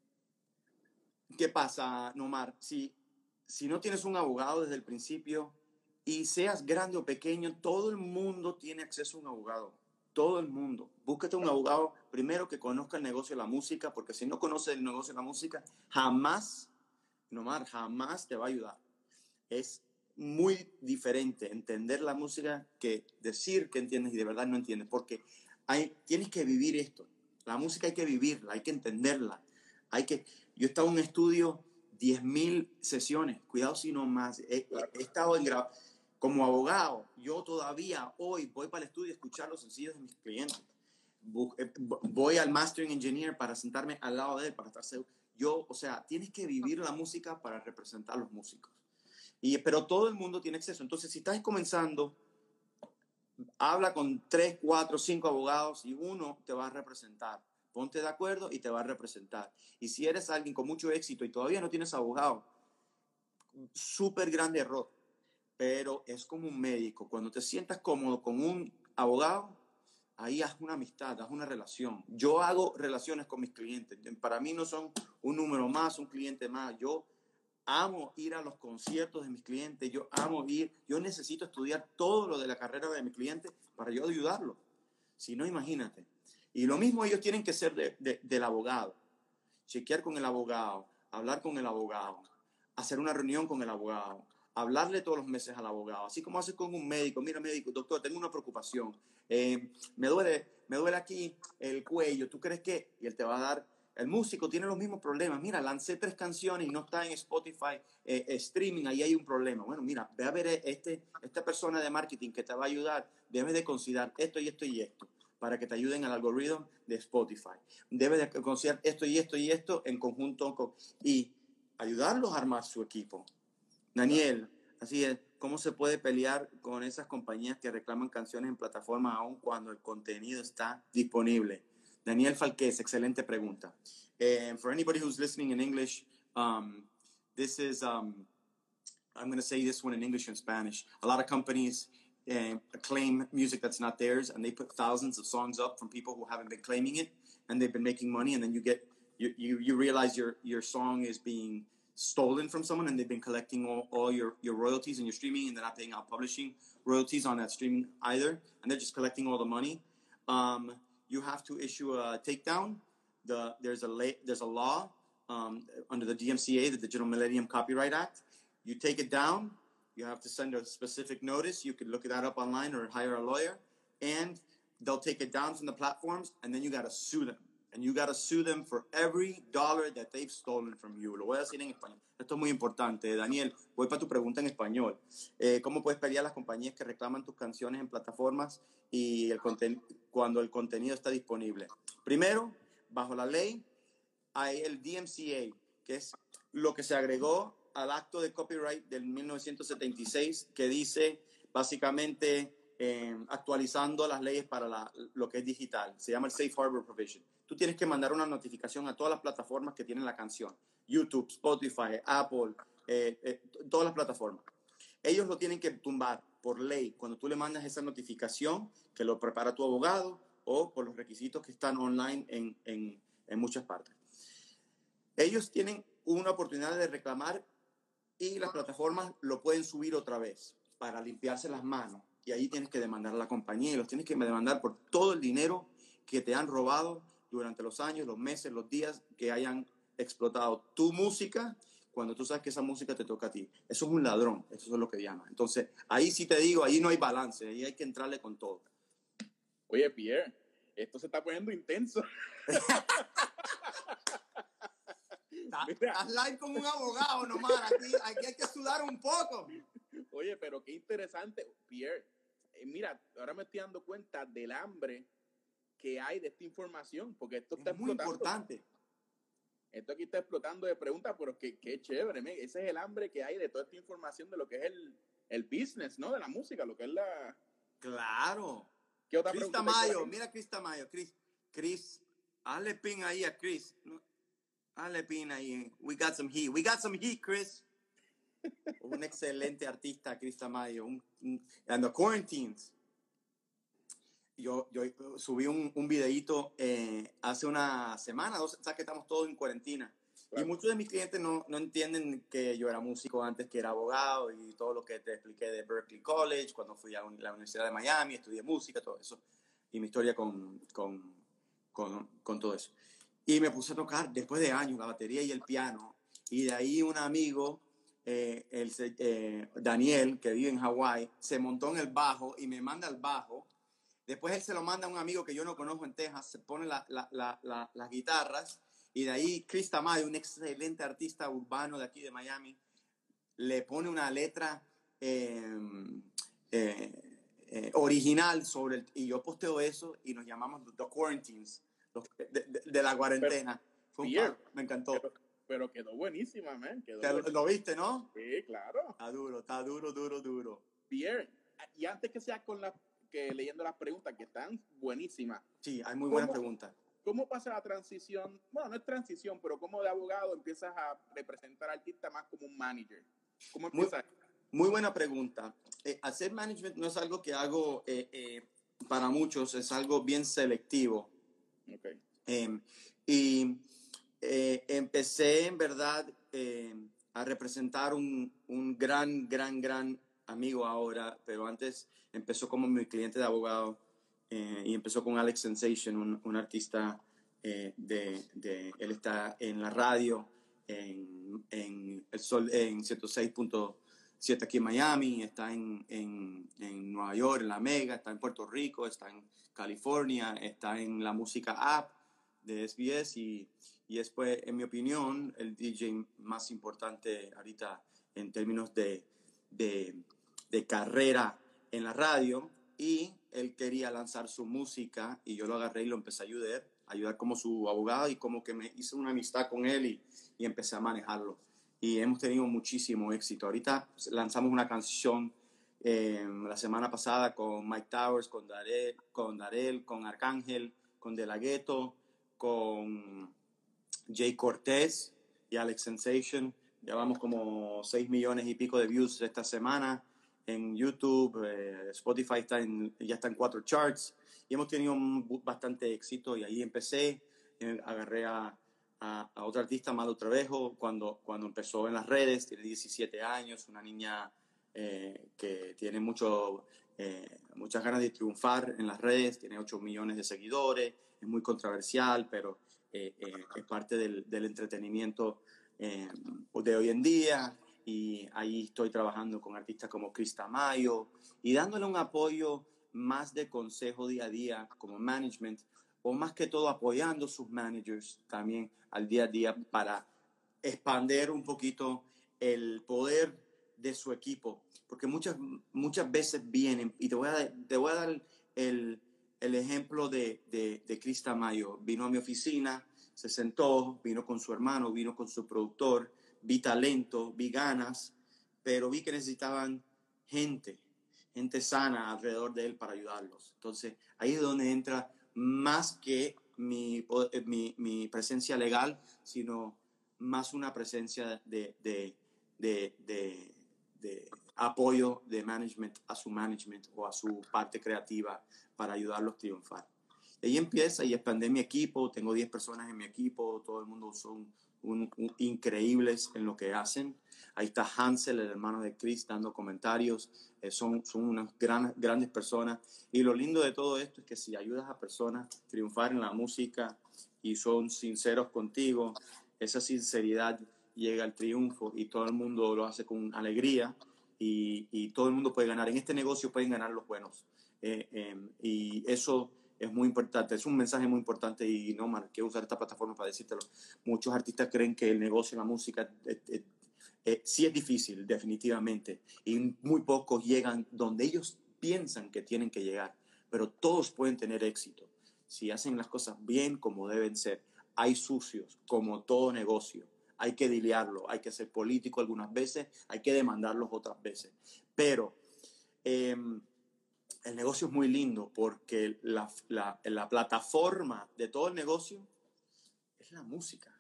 Speaker 2: ¿Qué pasa, Nomar? Si, si no tienes un abogado desde el principio, y seas grande o pequeño, todo el mundo tiene acceso a un abogado. Todo el mundo. Búscate un abogado primero que conozca el negocio de la música, porque si no conoces el negocio de la música, jamás, Nomar, jamás te va a ayudar. Es muy diferente entender la música que decir que entiendes y de verdad no entiendes, porque hay, tienes que vivir esto. La música hay que vivirla, hay que entenderla. Hay que, yo he estado en un estudio diez mil sesiones, cuidado si no más. He, he, he estado en gra- como abogado, yo todavía hoy voy para el estudio a escuchar los sencillos de mis clientes. Voy al mastering engineer para sentarme al lado de él, para estar seguro. Yo, o sea, tienes que vivir la música para representar a los músicos. Y, pero todo el mundo tiene acceso. Entonces, si estás comenzando, habla con tres, cuatro, cinco abogados y uno te va a representar. Ponte de acuerdo y te va a representar. Y si eres alguien con mucho éxito y todavía no tienes abogado, súper grande error. Pero es como un médico. Cuando te sientas cómodo con un abogado, ahí haz una amistad, haz una relación. Yo hago relaciones con mis clientes. Para mí no son un número más, un cliente más. Yo amo ir a los conciertos de mis clientes, yo amo ir, yo necesito estudiar todo lo de la carrera de mi cliente para yo ayudarlo. Si no, imagínate. Y lo mismo ellos tienen que ser de, de, del abogado. Chequear con el abogado, hablar con el abogado, hacer una reunión con el abogado, hablarle todos los meses al abogado, así como haces con un médico. Mira, médico, doctor, tengo una preocupación. Eh, me duele, me duele aquí el cuello. ¿Tú crees que? Y él te va a dar. El músico tiene los mismos problemas. Mira, lancé tres canciones y no está en Spotify eh, streaming, ahí hay un problema. Bueno, mira, ve a ver este, esta persona de marketing que te va a ayudar. Debes de considerar esto y esto y esto para que te ayuden al algoritmo de Spotify. Debes de considerar esto y esto y esto en conjunto con, y ayudarlos a armar su equipo. Daniel, así es, ¿cómo se puede pelear con esas compañías que reclaman canciones en plataformas aun cuando el contenido está disponible? Daniel Falquez, excelente pregunta. And for anybody who's listening in English, um, this is, um, I'm going to say this one in English and Spanish. A lot of companies uh, claim music that's not theirs, and they put thousands of songs up from people who haven't been claiming it, and they've been making money, and then you get, you, you, you realize your, your song is being stolen from someone, and they've been collecting all, all your, your royalties and your streaming, and they're not paying out publishing royalties on that streaming either, and they're just collecting all the money. Um, you have to issue a takedown. The, there's, a la- there's a law um, under the D M C A, the Digital Millennium Copyright Act. You take it down, you have to send a specific notice. You could look that up online or hire a lawyer, and they'll take it down from the platforms, and then you got to sue them. And you got to sue them for every dollar that they've stolen from you. Lo voy a decir en español. Esto es muy importante. Daniel, voy para tu pregunta en español. Eh, ¿Cómo puedes pelear a las compañías que reclaman tus canciones en plataformas y el conten- cuando el contenido está disponible? Primero, bajo la ley, hay el D M C A, que es lo que se agregó al acto de copyright del mil novecientos setenta y seis, que dice básicamente eh, actualizando las leyes para la, lo que es digital. Se llama el Safe Harbor Provision. Tú tienes que mandar una notificación a todas las plataformas que tienen la canción. YouTube, Spotify, Apple, eh, eh, todas las plataformas. Ellos lo tienen que tumbar por ley cuando tú le mandas esa notificación que lo prepara tu abogado o por los requisitos que están online en, en, en muchas partes. Ellos tienen una oportunidad de reclamar y las plataformas lo pueden subir otra vez para limpiarse las manos. Y ahí tienes que demandar a la compañía y los tienes que demandar por todo el dinero que te han robado durante los años, los meses, los días que hayan explotado tu música cuando tú sabes que esa música te toca a ti. Eso es un ladrón, eso es lo que llaman. Entonces, ahí sí te digo, ahí no hay balance, ahí hay que entrarle con todo.
Speaker 1: Oye, Pierre, esto se está poniendo intenso.
Speaker 2: Estás live con un abogado nomás. Aquí, aquí hay que sudar un poco.
Speaker 1: Oye, pero qué interesante, Pierre. Eh, mira, ahora me estoy dando cuenta del hambre que hay de esta información, porque esto está
Speaker 2: es muy
Speaker 1: explotando.
Speaker 2: Importante.
Speaker 1: Esto aquí está explotando de preguntas, pero qué, qué chévere, man. Ese es el hambre que hay de toda esta información de lo que es el, el business, ¿no? De la música, lo que es la...
Speaker 2: Claro.
Speaker 1: ¿Qué otra
Speaker 2: Chris
Speaker 1: pregunta?
Speaker 2: Tamayo, mira Chris Tamayo. Chris, Chris, hazle pin ahí a Chris. Hazle pin ahí. We got some heat. We got some heat, Chris. Un excelente artista, Chris Tamayo. Un, un, and the Quarantines. Yo, yo subí un, un videíto eh, hace una semana, dos, sabes que estamos todos en cuarentena. Claro. Y muchos de mis clientes no, no entienden que yo era músico antes, que era abogado y todo lo que te expliqué de Berklee College, cuando fui a la Universidad de Miami, estudié música, todo eso. Y mi historia con, con, con, con todo eso. Y me puse a tocar después de años la batería y el piano. Y de ahí un amigo, eh, el, eh, Daniel, que vive en Hawái, se montó en el bajo y me manda el bajo. Después él se lo manda a un amigo que yo no conozco en Texas, se pone la, la, la, la, las guitarras y de ahí Chris Tamayo, un excelente artista urbano de aquí de Miami, le pone una letra eh, eh, eh, original sobre el, y yo posteo eso y nos llamamos The Quarantines, los, de, de, de la cuarentena.
Speaker 1: Pero,
Speaker 2: Fue un
Speaker 1: Pierre,
Speaker 2: par, me encantó.
Speaker 1: Pero, pero quedó buenísima, man. Quedó
Speaker 2: ¿Te,
Speaker 1: buenísima.
Speaker 2: ¿Lo viste, no?
Speaker 1: Sí, claro.
Speaker 2: Está duro, está duro, duro, duro.
Speaker 1: Pierre, y antes que sea con la que leyendo las preguntas que están buenísimas.
Speaker 2: Sí, hay muy buenas preguntas.
Speaker 1: ¿Cómo pasa la transición? Bueno, no es transición, pero como de abogado empiezas a representar al artista más como un manager. ¿Cómo empieza?
Speaker 2: Muy, muy buena pregunta. Eh, hacer management no es algo que hago eh, eh, para muchos, es algo bien selectivo.
Speaker 1: Okay.
Speaker 2: Eh, y eh, empecé en verdad eh, a representar un, un gran, gran, gran amigo ahora, pero antes empezó como mi cliente de abogado eh, y empezó con Alex Sensation, un, un artista eh, de, de, él está en la radio, en, en el Sol, en ciento seis punto siete aquí en Miami, está en, en, en Nueva York, en la Mega, está en Puerto Rico, está en California, está en la música app de S B S y, y es, pues, en mi opinión, el D J más importante ahorita en términos de, de, de carrera en la radio, y él quería lanzar su música y yo lo agarré y lo empecé a ayudar, ayudar como su abogado, y como que me hice una amistad con él y, y empecé a manejarlo. Y hemos tenido muchísimo éxito. Ahorita lanzamos una canción eh, la semana pasada con Mike Towers, con Darel, con, Darel, con Arcángel, con De La Ghetto, con Jay Cortez y Alex Sensation. Llevamos como seis millones y pico de views esta semana en YouTube. eh, Spotify está en, ya está en cuatro charts y hemos tenido un, bastante éxito. Y ahí empecé, eh, agarré a, a, a otra artista, Mado Trevejo, cuando, cuando empezó en las redes. Tiene diecisiete años, una niña eh, que tiene mucho, eh, muchas ganas de triunfar en las redes, tiene ocho millones de seguidores, es muy controversial, pero eh, eh, es parte del, del entretenimiento eh, de hoy en día. Y ahí estoy trabajando con artistas como Chris Tamayo y dándole un apoyo más de consejo día a día como management, o más que todo apoyando sus managers también al día a día para expandir un poquito el poder de su equipo, porque muchas, muchas veces vienen, y te voy a, te voy a dar el, el ejemplo de, de, de Chris Tamayo. Vino a mi oficina, se sentó, vino con su hermano, vino con su productor, vi talento, vi ganas, pero vi que necesitaban gente, gente sana alrededor de él para ayudarlos. Entonces, ahí es donde entra más que mi, mi, mi presencia legal, sino más una presencia de, de, de, de, de apoyo de management a su management o a su parte creativa para ayudarlos a triunfar. Y ahí empieza y expandí mi equipo. Tengo diez personas en mi equipo, todo el mundo son un, un, increíbles en lo que hacen. Ahí está Hansel, el hermano de Chris, dando comentarios. Eh, son, son unas gran, grandes personas. Y lo lindo de todo esto es que si ayudas a personas a triunfar en la música y son sinceros contigo, esa sinceridad llega al triunfo y todo el mundo lo hace con alegría, y, y todo el mundo puede ganar. En este negocio pueden ganar los buenos. Eh, eh, y eso es muy importante, es un mensaje muy importante y no, man, quiero usar esta plataforma para decírtelo. Muchos artistas creen que el negocio de la música eh, eh, eh, sí es difícil, definitivamente, y muy pocos llegan donde ellos piensan que tienen que llegar, pero todos pueden tener éxito si hacen las cosas bien como deben ser. Hay sucios, como todo negocio. Hay que dilearlo, hay que ser político algunas veces, hay que demandarlos otras veces. Pero eh, el negocio es muy lindo porque la, la, la plataforma de todo el negocio es la música.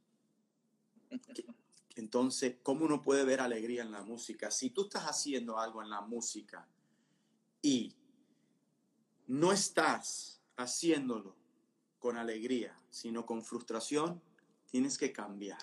Speaker 2: Entonces, ¿cómo uno puede ver alegría en la música? Si tú estás haciendo algo en la música y no estás haciéndolo con alegría, sino con frustración, tienes que cambiar.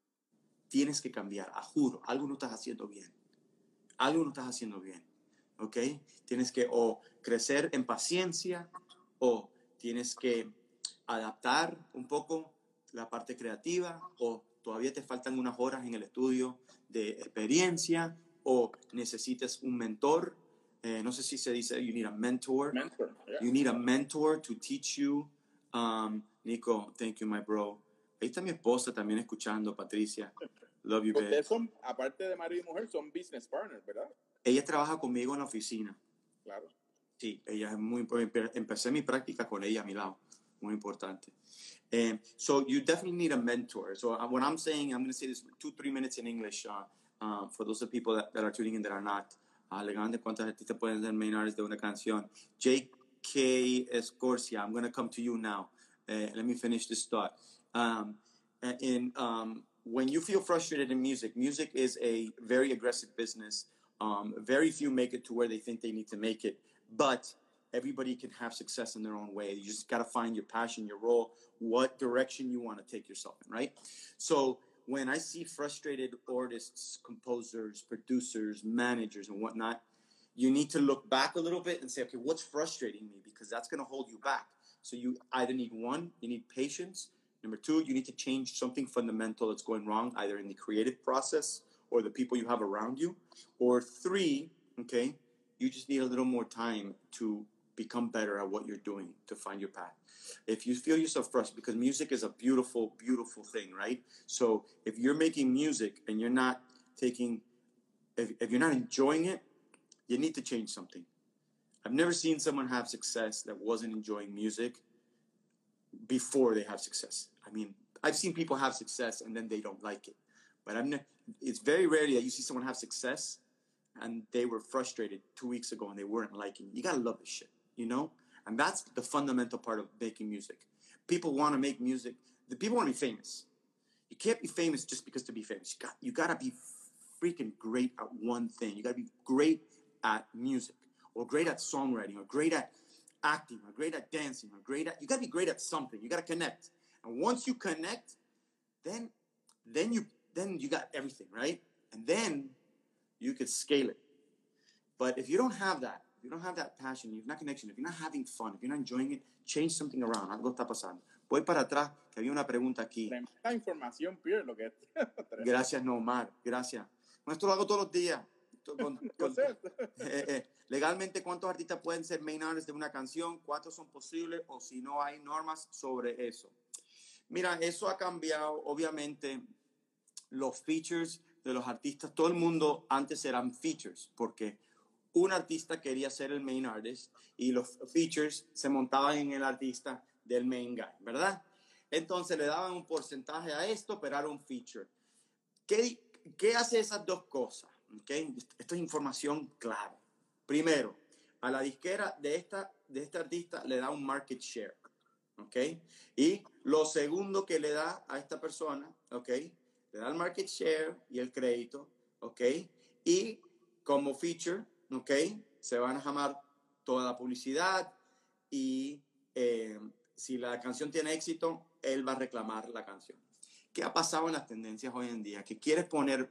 Speaker 2: Tienes que cambiar, a juro, algo no estás haciendo bien. Algo no estás haciendo bien, ¿ok? Tienes que o crecer en paciencia o tienes que adaptar un poco la parte creativa o todavía te faltan unas horas en el estudio de experiencia o necesitas un mentor. Eh, no sé si se dice, you need a mentor.
Speaker 1: Mentor, yeah.
Speaker 2: You need a mentor to teach you. Um, Nico, thank you, my bro. Ahí está mi esposa también escuchando, Patricia. Love you, babe.
Speaker 1: Ustedes son, aparte de marido y mujer, son business partners, ¿verdad?
Speaker 2: Ella trabaja conmigo en la oficina.
Speaker 1: Claro.
Speaker 2: Sí, ella es muy importante. Empecé mi práctica con ella a mi lado. Muy importante. Um, so you definitely need a mentor. So uh, what I'm saying, I'm going to say this two, three minutes in English uh, uh, for those of people that, that are tuning in that are not. Uh, legalmente, ¿cuántas artistas pueden ser main artists de una canción? J K Escorcia, I'm going to come to you now. Uh, let me finish this thought. Um, in, um, when you feel frustrated in music, music is a very aggressive business. Um, very few make it to where they think they need to make it, but everybody can have success in their own way. You just got to find your passion, your role, what direction you want to take yourself in, right? So when I see frustrated artists, composers, producers, managers, and whatnot, you need to look back a little bit and say, okay, what's frustrating me? Because that's going to hold you back. So you either need one, you need patience. Number two, you need to change something fundamental that's going wrong, either in the creative process or the people you have around you. Or three, okay, you just need a little more time to become better at what you're doing, to find your path. If you feel yourself frustrated, because music is a beautiful, beautiful thing, right? So if you're making music and you're not taking, if, if you're not enjoying it, you need to change something. I've never seen someone have success that wasn't enjoying music before they have success. I mean, I've seen people have success and then they don't like it. But I'm ne- it's very rare that you see someone have success and they were frustrated two weeks ago and they weren't liking it. You gotta love this shit, you know? And that's the fundamental part of making music. People want to make music. The people want to be famous. You can't be famous just because to be famous. You got you gotta be freaking great at one thing. You gotta be great at music, or great at songwriting, or great at acting, or great at dancing, or great at, you gotta be great at something. You gotta connect. And once you connect, then then you then you got everything, right? And then you could scale it. But if you don't have that, if you don't have that passion, if you're not connection, if you're not having fun, if you're not enjoying it, change something around. Algo está pasando. Voy para atrás, que había una pregunta aquí.
Speaker 1: Tremenda información, Pierre, lo que es.
Speaker 2: Gracias, Nomar. Gracias. No, esto lo hago todos los días. Con, con, eh, eh, legalmente, ¿cuántos artistas pueden ser main artists de una canción? ¿Cuántos son posibles? O si no hay normas sobre eso. Mira, eso ha cambiado, obviamente, los features de los artistas. Todo el mundo antes eran features, porque un artista quería ser el main artist y los features se montaban en el artista del main guy, ¿verdad? Entonces le daban un porcentaje a esto, pero era un feature. ¿Qué, qué hace esas dos cosas? ¿Okay? Esto es información clara. Primero, a la disquera de, esta, de este artista le da un market share. ¿Okay? Y lo segundo que le da a esta persona, ¿okay? Le da el market share y el crédito, ¿okay? Y como feature, ¿okay? Se van a llamar toda la publicidad y eh, si la canción tiene éxito, él va a reclamar la canción. ¿Qué ha pasado en las tendencias hoy en día? Que quieres poner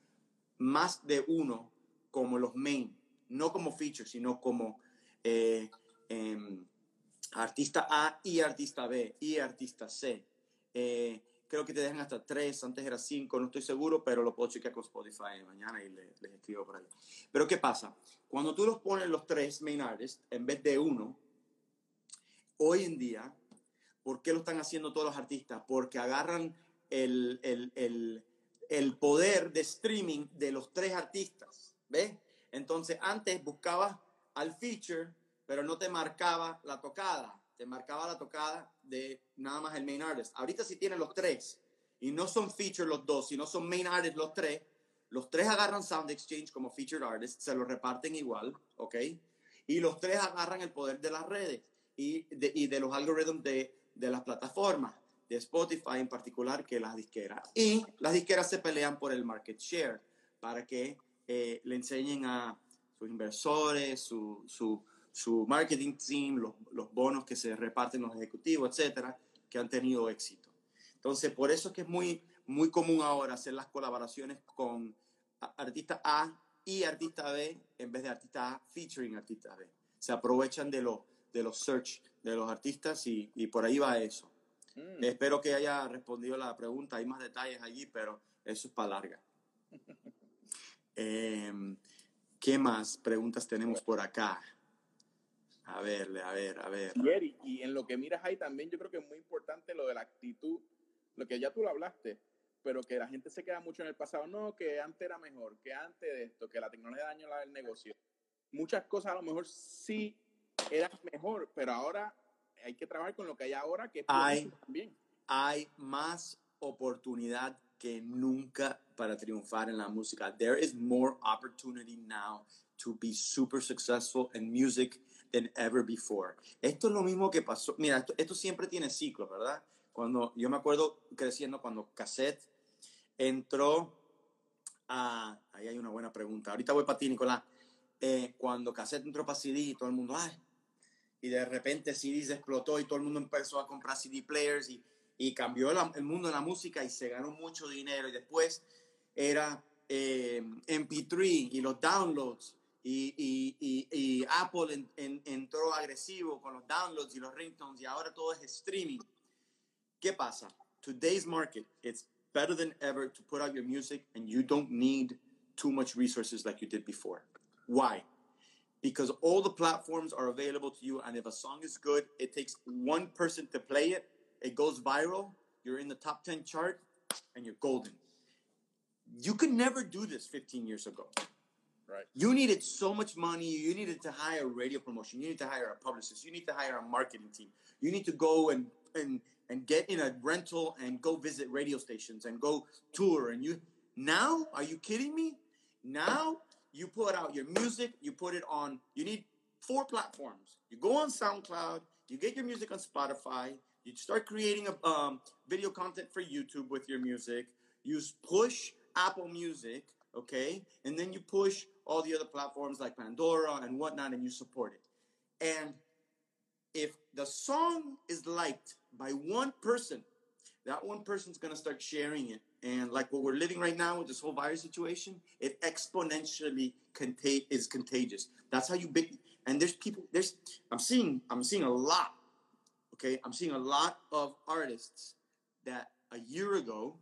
Speaker 2: más de uno como los main, no como feature, sino como eh, eh, artista A y artista B y artista C. Eh, creo que te dejan hasta tres, antes era cinco, no estoy seguro, pero lo puedo chequear con Spotify mañana y le, les escribo por ahí. Pero ¿qué pasa? Cuando tú los pones los tres main artists en vez de uno, hoy en día, ¿por qué lo están haciendo todos los artistas? Porque agarran el, el, el, el poder de streaming de los tres artistas, ¿ves? Entonces, antes buscabas al feature, pero no te marcaba la tocada. Te marcaba la tocada de nada más el main artist. Ahorita sí tienen los tres. Y no son feature los dos, sino son main artist los tres. Los tres agarran Sound Exchange como featured artist, se lo reparten igual, ¿ok? Y los tres agarran el poder de las redes y de, y de los algoritmos de, de las plataformas, de Spotify en particular, que las disqueras. Y las disqueras se pelean por el market share para que eh, le enseñen a sus inversores, su, su, su marketing team, los, los bonos que se reparten los ejecutivos, etcétera, que han tenido éxito. Entonces, por eso es que es muy, muy común ahora hacer las colaboraciones con artista A y artista B en vez de artista A featuring artista B. Se aprovechan de, lo, de los search de los artistas y, y por ahí va eso. Mm. Espero que haya respondido la pregunta. Hay más detalles allí, pero eso es para larga. eh, ¿Qué más preguntas tenemos por acá? A ver, a ver, a ver.
Speaker 1: Y Eric, y en lo que miras ahí también yo creo que es muy importante lo de la actitud, lo que ya tú lo hablaste, pero que la gente se queda mucho en el pasado. No, que antes era mejor, que antes de esto, que la tecnología dañó el negocio. Muchas cosas a lo mejor sí eran mejor, pero ahora hay que trabajar con lo que hay ahora, que es
Speaker 2: hay,
Speaker 1: también.
Speaker 2: Hay más oportunidad que nunca para triunfar en la música. There is more opportunity now to be super successful in music than ever before. Esto es lo mismo que pasó. Mira, esto, esto siempre tiene ciclos, ¿verdad? Cuando yo me acuerdo creciendo, cuando cassette entró a... Ahí hay una buena pregunta. Ahorita voy para ti, Nicolás. Eh, cuando cassette entró para C D y todo el mundo, ay, y de repente C D se explotó y todo el mundo empezó a comprar C D players y, y cambió la, el mundo de la música y se ganó mucho dinero. Y después era eh, M P tres y los downloads y, y, y, y Apple en, en, entró agresivo con los downloads y los ringtones y ahora todo es streaming. ¿Qué pasa? Today's market, it's better than ever to put out your music and you don't need too much resources like you did before. Why? Because all the platforms are available to you, and if a song is good, it takes one person to play it, it goes viral, you're in the top ten chart, and you're golden. You could never do this fifteen years ago.
Speaker 1: Right.
Speaker 2: You needed so much money. You needed to hire a radio promotion. You need to hire a publicist. You need to hire a marketing team. You need to go and and and get in a rental and go visit radio stations and go tour. And you now, are you kidding me? Now you put out your music. You put it on. You need four platforms. You go on SoundCloud. You get your music on Spotify. You start creating a um, video content for YouTube with your music. You push Apple Music, okay? And then you push all the other platforms like Pandora and whatnot, and you support it. And if the song is liked by one person, that one person's going to start sharing it. And like what we're living right now with this whole virus situation, it exponentially contag- is contagious. That's how you big. And there's people, there's, I'm seeing, I'm seeing a lot, okay? I'm seeing a lot of artists that a year ago,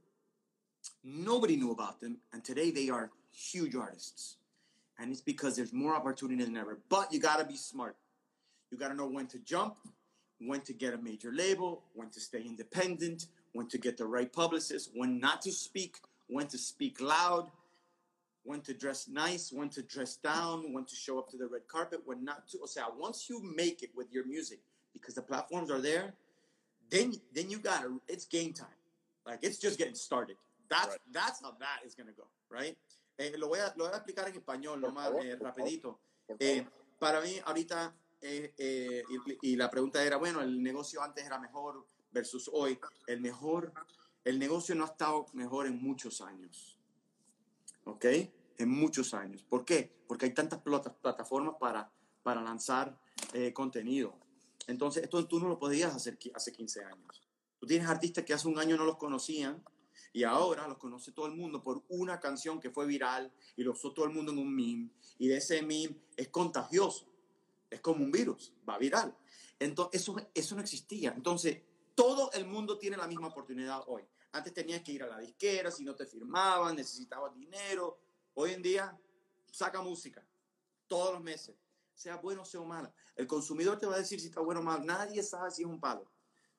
Speaker 2: nobody knew about them. And today they are huge artists. And it's because there's more opportunity than ever. But you got to be smart. You got to know when to jump, when to get a major label, when to stay independent, when to get the right publicist, when not to speak, when to speak loud, when to dress nice, when to dress down, when to show up to the red carpet, when not to. O sea, once you make it with your music, because the platforms are there, then then you got to, it's game time. Like, it's just getting started. That's, right. That's how that is going to go, right? Eh, lo, voy a, lo voy a explicar en español, nomás, eh, rapidito. Eh, para mí, ahorita, eh, eh, y, y la pregunta era, bueno, el negocio antes era mejor versus hoy. El mejor, el negocio no ha estado mejor en muchos años. ¿Ok? En muchos años. ¿Por qué? Porque hay tantas plat- plataformas para, para lanzar eh, contenido. Entonces, esto tú no lo podías hacer hace quince años. Tú tienes artistas que hace un año no los conocían, y ahora los conoce todo el mundo por una canción que fue viral y lo usó todo el mundo en un meme. Y de ese meme es contagioso. Es como un virus. Va viral. Entonces, eso, eso no existía. Entonces, todo el mundo tiene la misma oportunidad hoy. Antes tenías que ir a la disquera, si no te firmaban, necesitabas dinero. Hoy en día, saca música. Todos los meses. sea bueno o sea mala. El consumidor te va a decir si está bueno o mal. Nadie sabe si es un palo.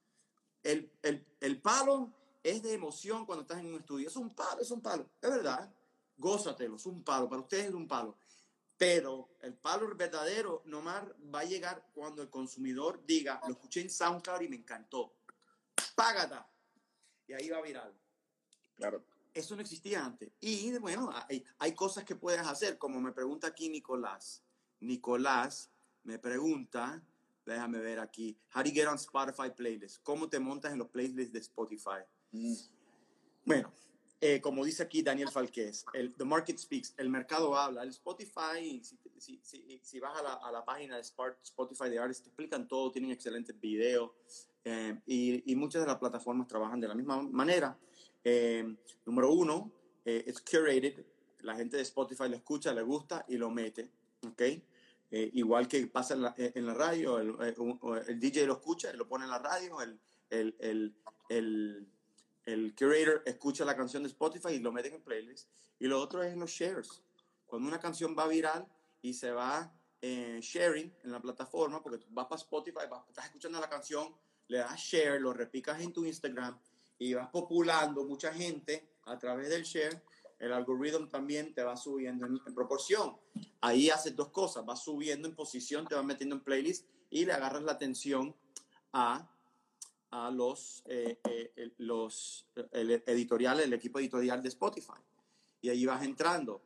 Speaker 2: El, el, el palo es de emoción cuando estás en un estudio. Es un palo, es un palo. Es verdad. Gózatelo, es un palo. Para ustedes es un palo. Pero el palo verdadero, Nomar, va a llegar cuando el consumidor diga, lo escuché en SoundCloud y me encantó. Págata. Y ahí va viral.
Speaker 1: Claro.
Speaker 2: Eso no existía antes. Y bueno, hay, hay cosas que puedes hacer, como me pregunta aquí Nicolás. Nicolás me pregunta, déjame ver aquí, how do you get on Spotify playlists? ¿Cómo te montas en los playlists de Spotify? Mm. Bueno, eh, como dice aquí Daniel Falquez, el, the market speaks, el mercado habla. El Spotify, si, si, si, si vas a la, a la página de Spotify de Artists, te explican todo, tienen excelentes videos eh, y, y muchas de las plataformas trabajan de la misma manera. Eh, número uno, eh, it's curated. La gente de Spotify lo escucha, le gusta y lo mete, ¿ok? Eh, igual que pasa en la, en la radio, el, el, el D J lo escucha, lo pone en la radio, el, el, el, el, el curator escucha la canción de Spotify y lo mete en el playlist. Y lo otro es los shares. Cuando una canción va viral y se va eh, sharing en la plataforma, porque tú vas para Spotify, vas, estás escuchando la canción, le das share, lo replicas en tu Instagram, y vas populando mucha gente a través del share, el algoritmo también te va subiendo en, en proporción. Ahí haces dos cosas, vas subiendo en posición, te vas metiendo en playlist y le agarras la atención a, a los, eh, eh, los el editorial, el equipo editorial de Spotify. Y ahí vas entrando.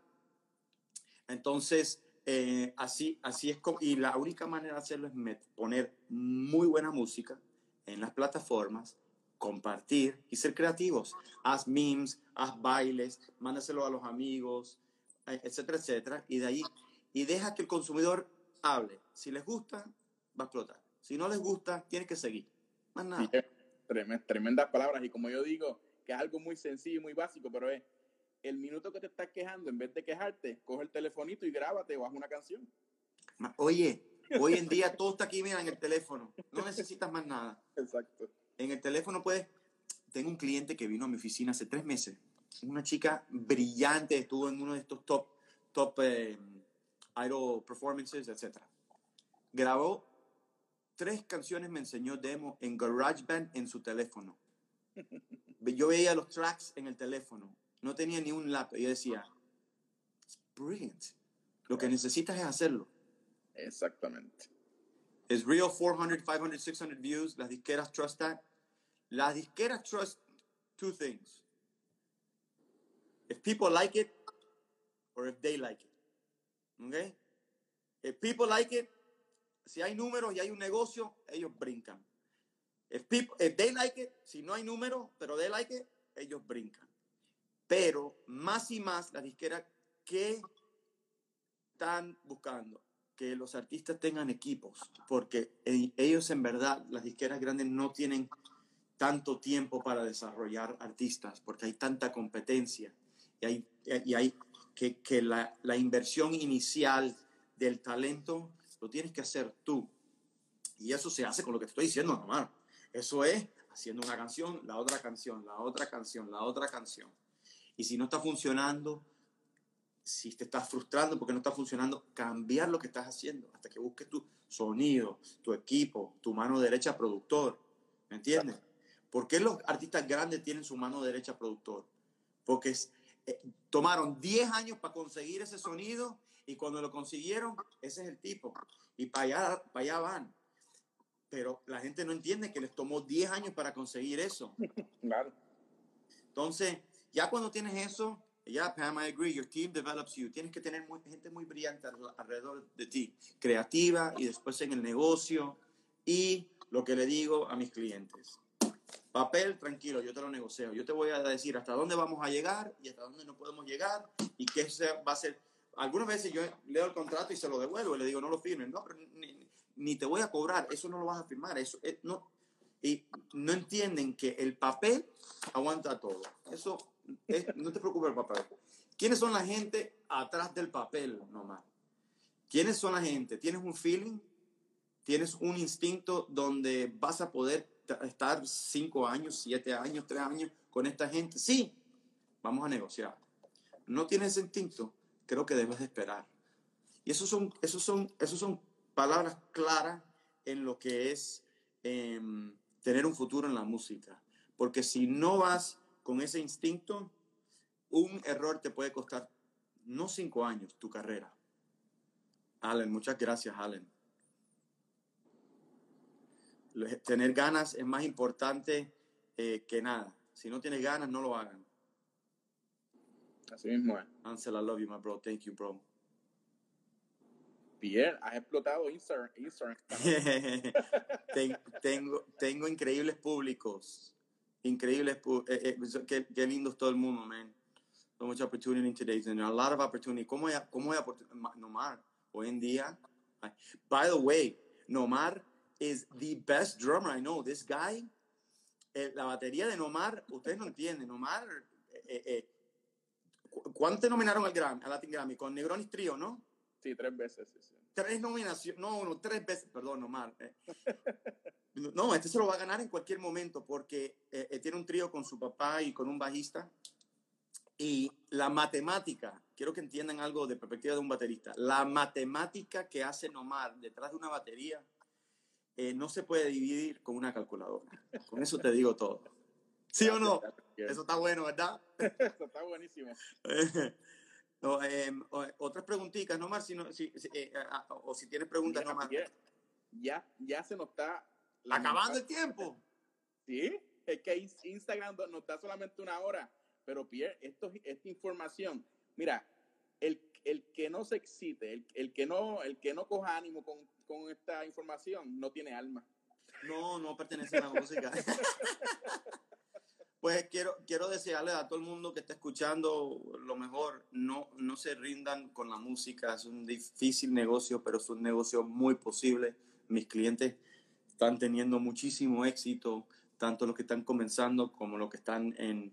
Speaker 2: Entonces, eh, así, así es como, y la única manera de hacerlo es met, poner muy buena música en las plataformas, compartir y ser creativos. Haz memes, haz bailes, mándaselo a los amigos, etcétera, etcétera. Y de ahí, y deja que el consumidor hable. Si les gusta, va a explotar. Si no les gusta, tiene que seguir. Más nada.
Speaker 1: Sí, tremendas palabras. Y como yo digo, que es algo muy sencillo y muy básico, pero es el minuto que te estás quejando, en vez de quejarte, coge el telefonito y grábate o haz una canción.
Speaker 2: Oye, hoy en día todo está aquí, mira, en el teléfono. No necesitas más nada.
Speaker 1: Exacto.
Speaker 2: En el teléfono puedes... Tengo un cliente que vino a mi oficina hace tres meses. Una chica brillante, estuvo en uno de estos top, top eh, idol performances, etcétera. Grabó tres canciones, me enseñó demo en GarageBand en su teléfono. Yo veía los tracks en el teléfono. No tenía ni un laptop. Yo decía, it's brilliant. Lo que necesitas es hacerlo.
Speaker 1: Exactamente.
Speaker 2: Es real, cuatrocientos, quinientos, seiscientos views. Las disqueras trust that. Las disqueras trust two things. If people like it or if they like it. Okay? If people like it, si hay números y hay un negocio, ellos brincan. If, people, if they like it, si no hay números, pero they like it, ellos brincan. Pero más y más las disqueras, ¿qué están buscando? Que los artistas tengan equipos, porque ellos en verdad, las disqueras grandes no tienen tanto tiempo para desarrollar artistas, porque hay tanta competencia y hay, y hay que, que la, la inversión inicial del talento lo tienes que hacer tú. Y eso se hace con lo que te estoy diciendo, nomás. Eso es haciendo una canción, la otra canción, la otra canción, la otra canción. Y si no está funcionando, si te estás frustrando porque no está funcionando, cambiar lo que estás haciendo hasta que busques tu sonido, tu equipo, tu mano derecha productor. ¿Me entiendes? ¿Por qué los artistas grandes tienen su mano derecha productor? Porque eh, tomaron diez años para conseguir ese sonido y cuando lo consiguieron, ese es el tipo. Y para allá, para allá van. Pero la gente no entiende que les tomó diez años para conseguir eso.
Speaker 1: Claro.
Speaker 2: Entonces, ya cuando tienes eso, ya, Pam, I agree, your team develops you. Tienes que tener muy, gente muy brillante alrededor de ti, creativa y después en el negocio. Y lo que le digo a mis clientes, papel, tranquilo, yo te lo negocio. Yo te voy a decir hasta dónde vamos a llegar y hasta dónde no podemos llegar y qué se va a ser. Algunas veces yo leo el contrato y se lo devuelvo y le digo, no lo firmen. No, pero ni, ni te voy a cobrar, eso no lo vas a firmar. Eso, eh, no. Y no entienden que el papel aguanta todo. Eso, es, no te preocupes el papel. ¿Quiénes son la gente atrás del papel nomás? ¿Quiénes son la gente? ¿Tienes un feeling? ¿Tienes un instinto donde vas a poder estar cinco años, siete años, tres años con esta gente? Sí, vamos a negociar. ¿No tienes ese instinto? Creo que debes de esperar. Y esos son, esos son, esos son palabras claras en lo que es eh, tener un futuro en la música. Porque si no vas con ese instinto, un error te puede costar no cinco años, tu carrera. Allen, muchas gracias, Allen. Tener ganas es más importante eh, que nada. Si no tienes ganas, no lo hagan.
Speaker 1: Así mismo es.
Speaker 2: Ansel, I love you, my bro. Thank you, bro.
Speaker 1: Pierre, has explotado Instagram. Instagram.
Speaker 2: Ten, tengo, tengo increíbles públicos. Increíbles. Eh, eh, qué, qué lindo es todo el mundo, man. So much opportunity in today's and a lot of opportunity. ¿Cómo hay, cómo hay oportunidad? Nomar, hoy en día. By the way, Nomar is the best drummer I know. This guy, eh, la batería de Nomar, ustedes no entienden. Nomar, eh, eh, ¿cuántos te nominaron al Grammy, al Latin Grammy? Con Negronis Trio, ¿no?
Speaker 1: Sí, tres veces. Sí, sí.
Speaker 2: Tres nominaciones, no, no, tres veces, perdón, Nomar. Eh. No, este se lo va a ganar en cualquier momento porque eh, eh, tiene un trío con su papá y con un bajista. Y la matemática, quiero que entiendan algo de perspectiva de un baterista, la matemática que hace Nomar detrás de una batería eh, no se puede dividir con una calculadora. Con eso te digo todo. ¿Sí o no? Eso está bueno, ¿verdad?
Speaker 1: Eso está buenísimo.
Speaker 2: No, eh, otras preguntitas, Nomar, si no, si, si, eh, o si tienes preguntas,
Speaker 1: Mira,
Speaker 2: Nomar.
Speaker 1: Ya, ya se nos está...
Speaker 2: ¿Acabando el tiempo?
Speaker 1: Sí, es que Instagram nos da solamente una hora. Pero Pierre, esto, esta información, mira, el, el que no se excite, el, el, que no, el que no coja ánimo con, con esta información, no tiene alma.
Speaker 2: No, no pertenece a la música. Pues quiero, quiero desearle a todo el mundo que está escuchando lo mejor. No, no se rindan con la música. Es un difícil negocio, pero es un negocio muy posible. Mis clientes están teniendo muchísimo éxito, tanto los que están comenzando como los que están en...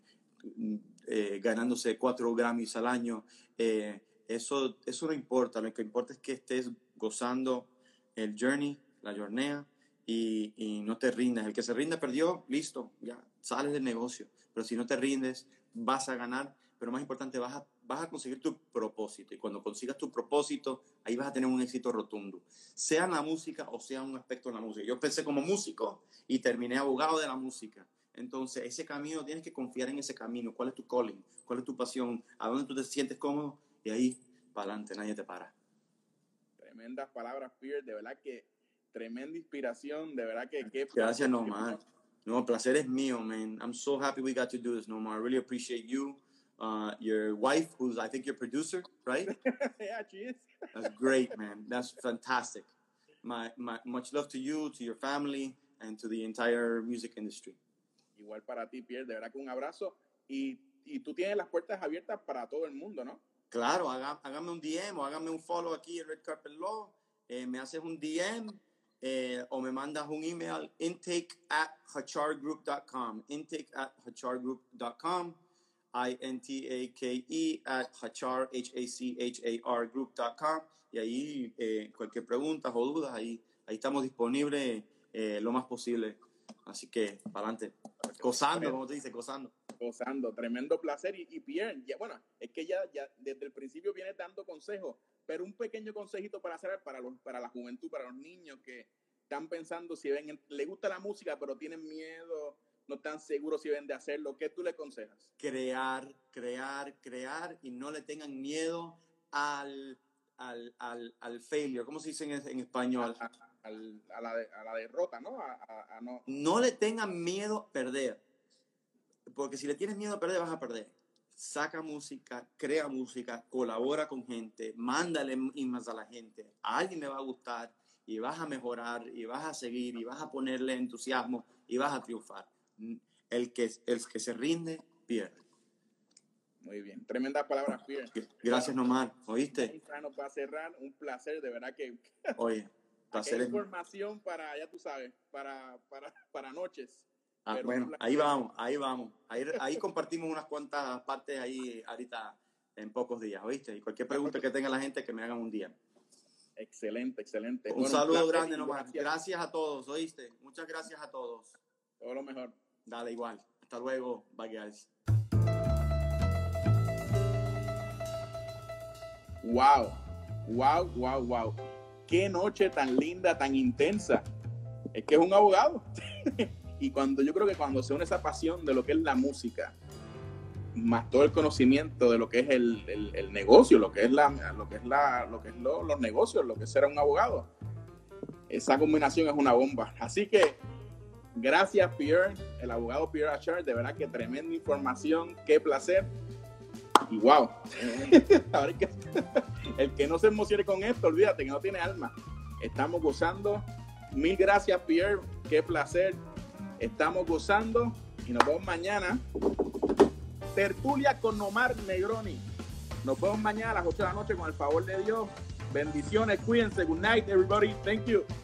Speaker 2: Eh, ganándose cuatro Grammys al año. Eh, eso, eso no importa. Lo que importa es que estés gozando el journey, la jornea, y, y no te rindas. El que se rinde perdió, listo, ya sales del negocio. Pero si no te rindes, vas a ganar. Pero más importante, vas a, vas a conseguir tu propósito. Y cuando consigas tu propósito, ahí vas a tener un éxito rotundo. Sea en la música o sea un aspecto en la música. Yo empecé como músico y terminé abogado de la música. Entonces, ese camino, tienes que confiar en ese camino. ¿Cuál es tu calling? ¿Cuál es tu pasión? ¿A dónde tú te sientes cómodo? Y ahí, para adelante, nadie te para.
Speaker 1: Tremendas palabras, Pierre. De verdad que tremenda inspiración. De verdad que... que
Speaker 2: Gracias, Nomar. No, el placer es mío, man. I'm so happy we got to do this, Nomar. I really appreciate you. Uh, your wife, who's, I think, your producer, right?
Speaker 1: Yeah, she is.
Speaker 2: That's great, man. That's fantastic. My, my, much love to you, to your family, and to the entire music industry.
Speaker 1: Igual para ti, Pierre, de verdad que un abrazo. Y, y tú tienes las puertas abiertas para todo el mundo, ¿no?
Speaker 2: Claro, haga, hágame un D M o hágame un follow aquí en Red Carpet Law. Eh, me haces un D M eh, o me mandas un email, intake at hachar group dot com. Intake at hachar group dot com. I N T A K E at hachar, H A C H A R group dot com. Y ahí eh, cualquier pregunta o dudas, ahí, ahí estamos disponibles eh, lo más posible. Así que, para adelante. Gozando, como te dice, gozando.
Speaker 1: Gozando, tremendo placer. Y, y Pierre, ya, bueno, es que ya, ya desde el principio viene dando consejos, pero un pequeño consejito para hacer para, los, para la juventud, para los niños que están pensando si ven, les gusta la música, pero tienen miedo, no están seguros si ven de hacerlo. ¿Qué tú le aconsejas?
Speaker 2: Crear, crear, crear y no le tengan miedo al, al, al, al failure. ¿Cómo se dice en, en español?
Speaker 1: A, a, al, a, la, de, a la derrota, ¿no? A, a, a no.
Speaker 2: No le tengan miedo a perder, porque si le tienes miedo a perder, vas a perder. Saca música, crea música, colabora con gente, mándale emails a la gente, a alguien le va a gustar y vas a mejorar y vas a seguir y vas a ponerle entusiasmo y vas a triunfar. El que, el que se rinde, pierde.
Speaker 1: Muy bien, tremendas palabras, Pierre.
Speaker 2: Gracias, Nomar, ¿oíste?
Speaker 1: Nos va a cerrar, un placer, de verdad que...
Speaker 2: Oye, placer
Speaker 1: hay
Speaker 2: es...
Speaker 1: información para, ya tú sabes, para, para, para noches.
Speaker 2: Ah, bueno, ahí vamos, ahí vamos. Ahí, ahí compartimos unas cuantas partes ahí ahorita en pocos días, ¿oíste? Y cualquier pregunta que tenga la gente, que me hagan un día.
Speaker 1: Excelente, excelente.
Speaker 2: Un
Speaker 1: bueno,
Speaker 2: saludo
Speaker 1: un
Speaker 2: grande, Nomar.
Speaker 1: Gracias.
Speaker 2: Gracias a todos, ¿oíste? Muchas gracias a todos.
Speaker 1: Todo lo mejor.
Speaker 2: Dale, igual. Hasta luego. Bye, guys.
Speaker 1: Wow, wow, wow, wow. qué noche tan linda, tan intensa. Es que es un abogado. Y cuando yo creo que cuando se une esa pasión de lo que es la música, más todo el conocimiento de lo que es el, el, el negocio, lo que es la, lo que es la, lo que es lo, los negocios, lo que es ser un abogado, esa combinación es una bomba. Así que gracias, Pierre, el abogado Pierre Achard, de verdad que tremenda información, qué placer. Y wow, ahora que, el que no se emocione con esto, olvídate que no tiene alma. Estamos gozando. Mil gracias, Pierre, qué placer. Estamos gozando y nos vemos mañana. Tertulia con Nomar Negroni. Nos vemos mañana a las ocho de la noche con el favor de Dios. Bendiciones, cuídense. Good night, everybody. Thank you.